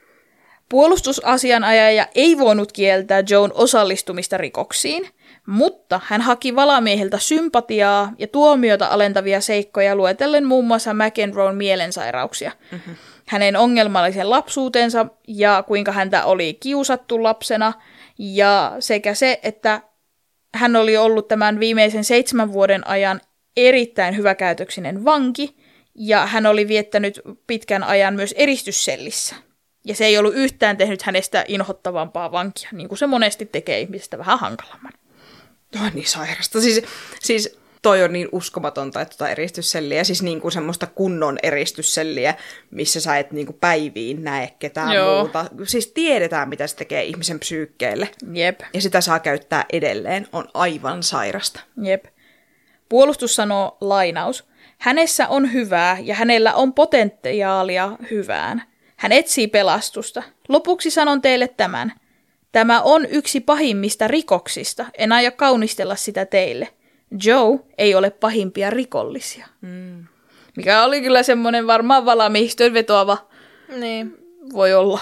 Speaker 3: Puolustusasianajaja ei voinut kieltää Joen osallistumista rikoksiin, mutta hän haki valamiehiltä sympatiaa ja tuomiota alentavia seikkoja luetellen muun muassa McEnroen mielensairauksia. Mm-hmm. Hänen ongelmallisen lapsuutensa ja kuinka häntä oli kiusattu lapsena ja sekä se, että hän oli ollut tämän viimeisen seitsemän vuoden ajan erittäin hyväkäytöksinen vanki ja hän oli viettänyt pitkän ajan myös eristyssellissä. Ja se ei ollut yhtään tehnyt hänestä inhottavampaa vankia, niin kuin se monesti tekee ihmisestä vähän hankalamman.
Speaker 4: Toi on niin sairasta. Siis, siis toi on niin uskomatonta, että tota eristysselliä, siis niin kuin semmoista kunnon eristysselliä, missä sä et niin kuin päiviin näe ketään
Speaker 3: Joo.
Speaker 4: muuta. Siis tiedetään, mitä se tekee ihmisen psyykkeelle.
Speaker 3: Jep,
Speaker 4: Ja sitä saa käyttää edelleen. On aivan sairasta.
Speaker 3: jep. Puolustus sanoo lainaus. Hänessä on hyvää ja hänellä on potentiaalia hyvään. Hän etsii pelastusta. Lopuksi sanon teille tämän. Tämä on yksi pahimmista rikoksista. En aio kaunistella sitä teille. Joe ei ole pahimpia rikollisia. Mm. Mikä oli kyllä semmoinen varmaan valamiehistön vetoava.
Speaker 6: Niin.
Speaker 3: Voi olla.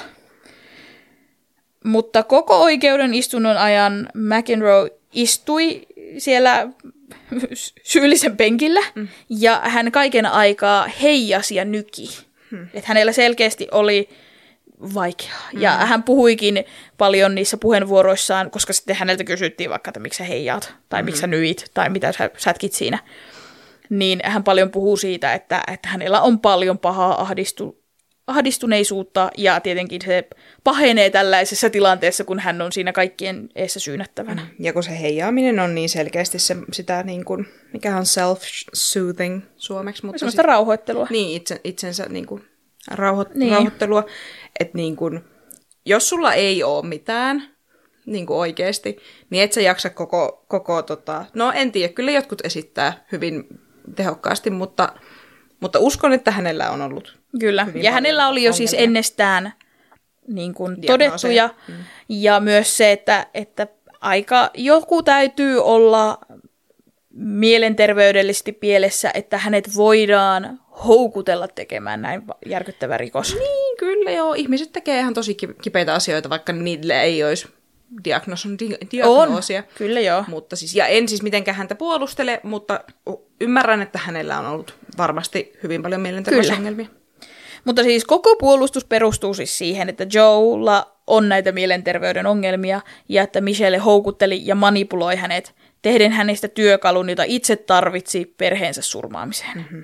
Speaker 3: Mutta koko oikeuden istunnon ajan McEnroe istui siellä syyllisen penkillä mm. ja hän kaiken aikaa heijasi ja nyki. Hmm. Että hänellä selkeästi oli vaikeaa. Hmm. Ja hän puhuikin paljon niissä puheenvuoroissaan, koska sitten häneltä kysyttiin vaikka, että miksi sä heijaat, tai hmm. miksi sä nyit, tai mitä sä sätkit siinä. Niin hän paljon puhuu siitä, että, että hänellä on paljon pahaa ahdistu, ahdistuneisuutta, ja tietenkin se pahenee tällaisessa tilanteessa, kun hän on siinä kaikkien eessä syynättävänä.
Speaker 4: Hmm. Ja kun se heijaaminen on niin selkeästi se, sitä, niin kuin, mikä on self-soothing suomeksi. Mutta
Speaker 3: semmoista
Speaker 4: sit,
Speaker 3: rauhoittelua.
Speaker 4: Niin, itse, itsensä niin kuin, rauho,
Speaker 3: niin.
Speaker 4: rauhoittelua. Että niin kuin, jos sulla ei ole mitään niin kuin oikeasti, niin et sä jaksa koko, koko tota, no en tiedä, kyllä jotkut esittää hyvin tehokkaasti, mutta, mutta uskon, että hänellä on ollut.
Speaker 3: Kyllä, ja hänellä oli jo ongelmia. Siis ennestään niin kuin todettuja, mm. ja myös se, että, että aika joku täytyy olla mielenterveydellisesti pielessä, että hänet voidaan houkutella tekemään näin järkyttävä rikos.
Speaker 4: Niin, kyllä joo. Ihmiset tekee ihan tosi kipeitä asioita, vaikka niille ei olisi diagnoson, di- diagnoosia.
Speaker 3: On, kyllä joo.
Speaker 4: Mutta siis, ja en siis mitenkään häntä puolustele, mutta ymmärrän, että hänellä on ollut varmasti hyvin paljon mielenterveysongelmia.
Speaker 3: Mutta siis koko puolustus perustuu siis siihen, että Joella on näitä mielenterveyden ongelmia ja että Michelle houkutteli ja manipuloi hänet, tehden hänestä työkalun, jota itse tarvitsi perheensä surmaamiseen. Mm-hmm.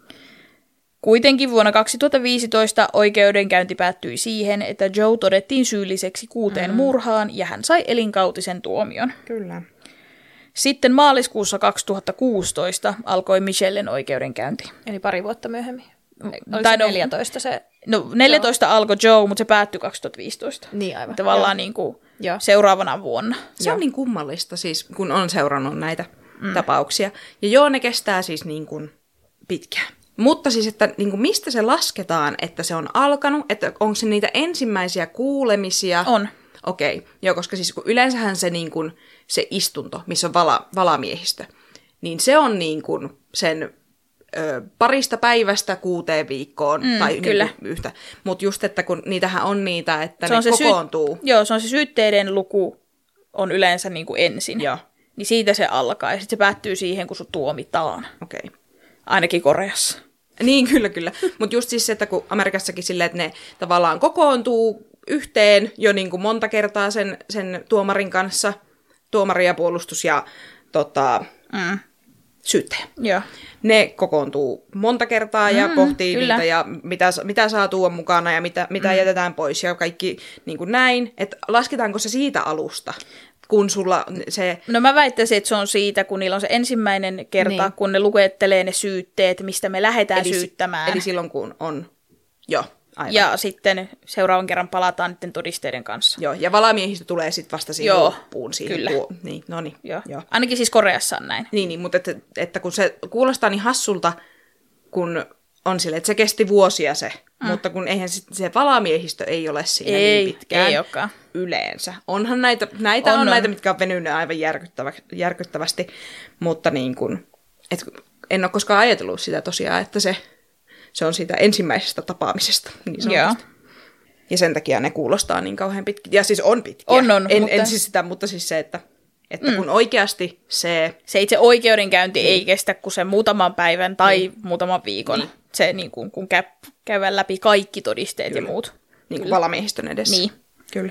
Speaker 3: Kuitenkin vuonna kaksituhattaviisitoista oikeudenkäynti päättyi siihen, että Joe todettiin syylliseksi kuuteen mm. murhaan ja hän sai elinkautisen tuomion.
Speaker 4: Kyllä.
Speaker 3: Sitten maaliskuussa kaksituhattakuusitoista alkoi Michellen oikeudenkäynti.
Speaker 6: Eli pari vuotta myöhemmin. Oliko
Speaker 3: tai
Speaker 6: se
Speaker 3: no,
Speaker 6: neljätoista se?
Speaker 3: No neljätoista Joo. alkoi Joe, mutta se päättyi kaksituhattaviisitoista.
Speaker 6: Niin aivan.
Speaker 3: Tavallaan niin kuin seuraavana vuonna.
Speaker 4: Se Joo. on niin kummallista siis, kun on seurannut näitä mm. tapauksia. Ja joo, ne kestää siis niin kuin pitkään. Mutta siis, että niin kuin mistä se lasketaan, että se on alkanut, että onko se niitä ensimmäisiä kuulemisia?
Speaker 3: On.
Speaker 4: Okei, okay. Joo, koska siis kun yleensähän se, niin kuin, se istunto, missä on vala, valamiehistö, niin se on niin kuin sen ö, parista päivästä kuuteen viikkoon
Speaker 3: mm,
Speaker 4: tai
Speaker 3: kyllä.
Speaker 4: Niin kuin yhtä. Mutta just, että kun niitähän on niitä, että
Speaker 3: se
Speaker 4: ne
Speaker 3: on se
Speaker 4: kokoontuu.
Speaker 3: Syy- joo, se on se syytteiden luku on yleensä niin kuin ensin.
Speaker 4: Joo.
Speaker 3: niin siitä se alkaa. Ja sitten se päättyy siihen, kun sut tuomitaan.
Speaker 4: Okei. Okay.
Speaker 3: Ainakin Koreassa.
Speaker 4: Niin, kyllä, kyllä. Mutta just siis se, että kun Amerikassakin silleen, että ne tavallaan kokoontuu yhteen jo niin kuin monta kertaa sen, sen tuomarin kanssa, tuomari ja puolustus ja tota, mm. syyttäjä.
Speaker 3: Joo.
Speaker 4: Ne kokoontuu monta kertaa ja mm, pohtii
Speaker 3: kyllä.
Speaker 4: niitä ja mitä, mitä saa tuoda mukana ja mitä, mitä mm. jätetään pois ja kaikki niin kuin näin. Että lasketaanko se siitä alusta? Kun sulla se...
Speaker 3: No mä väittäisin, että se on siitä, kun niillä on se ensimmäinen kerta, niin. kun ne luettelee ne syytteet, mistä me lähdetään eli, syyttämään.
Speaker 4: Eli silloin, kun on... Joo, aivan.
Speaker 3: Ja sitten seuraavan kerran palataan niiden todisteiden kanssa.
Speaker 4: Joo, ja valamiehistö tulee sitten vasta siihen Joo, loppuun. Siihen
Speaker 3: kyllä.
Speaker 4: Ku... Niin, no niin.
Speaker 3: Joo. Joo. Ainakin siis Koreassa on näin.
Speaker 4: Niin, niin mutta että, että kun se kuulostaa niin hassulta, kun on silleen, että se kesti vuosia se, mm. mutta kun eihän sit, se valamiehistö ei ole siinä
Speaker 3: ei,
Speaker 4: niin pitkään.
Speaker 3: Ei olekaan.
Speaker 4: Yleensä. Onhan näitä, näitä on, on näitä, mitkä on venynyt aivan järkyttävä, järkyttävästi, mutta niin kuin, et en ole koskaan ajatellut sitä tosiaan, että se, se on siitä ensimmäisestä tapaamisesta. Niin
Speaker 3: Joo.
Speaker 4: Ja sen takia ne kuulostaa niin kauhean pitkiä. Ja siis on pitkiä.
Speaker 3: On, on.
Speaker 4: En,
Speaker 3: mutta...
Speaker 4: en siis sitä, mutta siis se, että, että mm. kun oikeasti se...
Speaker 3: Se itse oikeudenkäynti niin. ei kestä kuin sen muutaman päivän tai niin. muutaman viikon. Niin. Se niin kuin, kun käy, käydään läpi kaikki todisteet Kyllä. ja muut.
Speaker 4: Niin kuin valamiehistön edessä.
Speaker 3: Niin.
Speaker 4: Kyllä.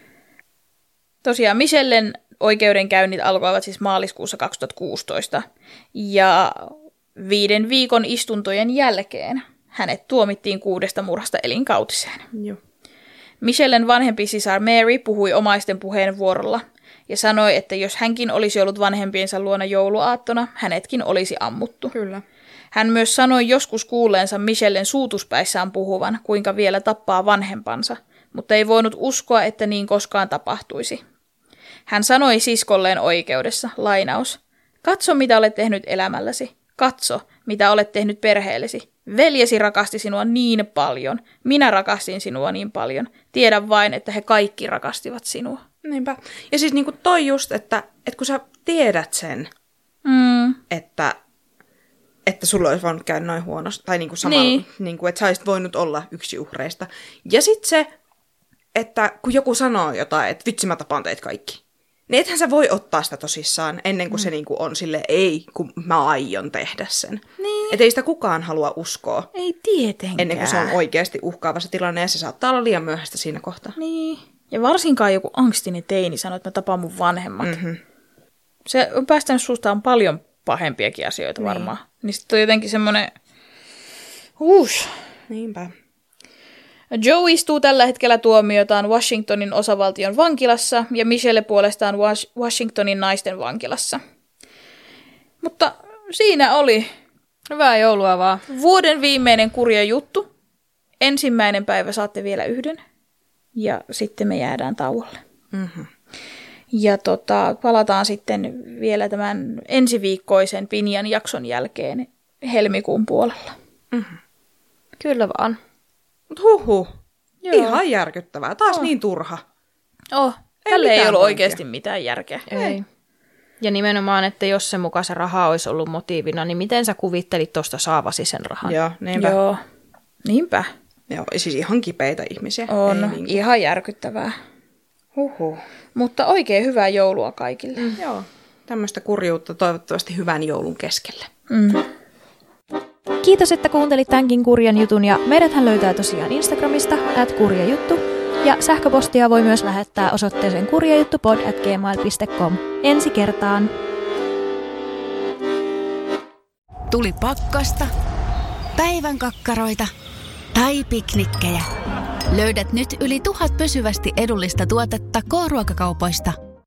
Speaker 3: Tosiaan Michellen oikeudenkäynnit alkoivat siis maaliskuussa kaksituhattakuusitoista. Ja viiden viikon istuntojen jälkeen hänet tuomittiin kuudesta murhasta elinkautiseen.
Speaker 4: Joo.
Speaker 3: Michellen vanhempi sisar Mary puhui omaisten puheenvuorolla ja sanoi, että jos hänkin olisi ollut vanhempiensa luona jouluaattona, hänetkin olisi ammuttu.
Speaker 4: Kyllä.
Speaker 3: Hän myös sanoi joskus kuulleensa Michellen suutuspäissään puhuvan, kuinka vielä tappaa vanhempansa, mutta ei voinut uskoa, että niin koskaan tapahtuisi. Hän sanoi siskolleen oikeudessa, lainaus, katso mitä olet tehnyt elämälläsi, katso mitä olet tehnyt perheellesi. Veljesi rakasti sinua niin paljon, minä rakastin sinua niin paljon, tiedän vain, että he kaikki rakastivat sinua.
Speaker 4: Niinpä. Ja siis niin kuin toi just, että, että kun sä tiedät sen,
Speaker 3: mm.
Speaker 4: että, että sulla olisi voinut käydä noin huonosti, tai niin kuin samalla, niin. Niin kuin, että sä olisit voinut olla yksi uhreista. Ja sitten se, että kun joku sanoo jotain, että vitsi mä tapaan teitä kaikki, niin ethän sä voi ottaa sitä tosissaan ennen kuin mm. se niin kuin on sille ei, kun mä aion tehdä sen.
Speaker 3: Niin.
Speaker 4: Että ei sitä kukaan halua uskoa.
Speaker 3: Ei tietenkään.
Speaker 4: Ennen kuin se on oikeasti uhkaava se tilanne, ja se saattaa olla liian myöhäistä siinä kohtaa.
Speaker 3: Niin. Ja varsinkaan joku angstinen teini sanoo, että mä tapaan mun vanhemmat. Mm-hmm. Se on päästänyt suustaan paljon pahempiakin asioita niin. varmaan. Niin sitten on jotenkin semmoinen... Uus.
Speaker 4: Niinpä.
Speaker 3: Joe istuu tällä hetkellä tuomiotaan Washingtonin osavaltion vankilassa ja Michelle puolestaan Washingtonin naisten vankilassa. Mutta siinä oli
Speaker 6: hyvää joulua vaan.
Speaker 3: Vuoden viimeinen kurja juttu. Ensimmäinen päivä saatte vielä yhden ja sitten me jäädään tauolle.
Speaker 4: Mm-hmm.
Speaker 3: Ja tota, palataan sitten vielä tämän ensiviikkoisen Pinjan jakson jälkeen helmikuun puolella.
Speaker 4: Mm-hmm.
Speaker 6: Kyllä vaan.
Speaker 4: Mut huhhuh, ihan järkyttävää. Taas oh. niin turha.
Speaker 3: Oh, tälle ei, ei ollut oikeasti mitään järkeä.
Speaker 6: Ei. Ja nimenomaan, että jos se mukaan se raha olisi ollut motiivina, niin miten sä kuvittelit tuosta saavasi sen rahan?
Speaker 4: Joo, niinpä.
Speaker 3: Joo, niinpä.
Speaker 4: Joo, siis ihan kipeitä ihmisiä.
Speaker 3: On,
Speaker 4: ei niin
Speaker 3: ihan järkyttävää.
Speaker 4: Huhhuh.
Speaker 3: Mutta oikein hyvää joulua kaikille.
Speaker 4: Mm. Joo, tämmöistä kurjuutta toivottavasti hyvän joulun keskelle.
Speaker 3: Mm.
Speaker 6: Kiitos, että kuuntelit tämänkin kurjan jutun, ja meidäthän löytää tosiaan Instagramista at kurjajuttu, ja sähköpostia voi myös lähettää osoitteeseen kurjajuttupod at gmail piste com. Ensi kertaan!
Speaker 9: Tuli pakkasta, päivän kakkaroita tai piknikkejä. Löydät nyt yli tuhat pysyvästi edullista tuotetta K-ruokakaupoista.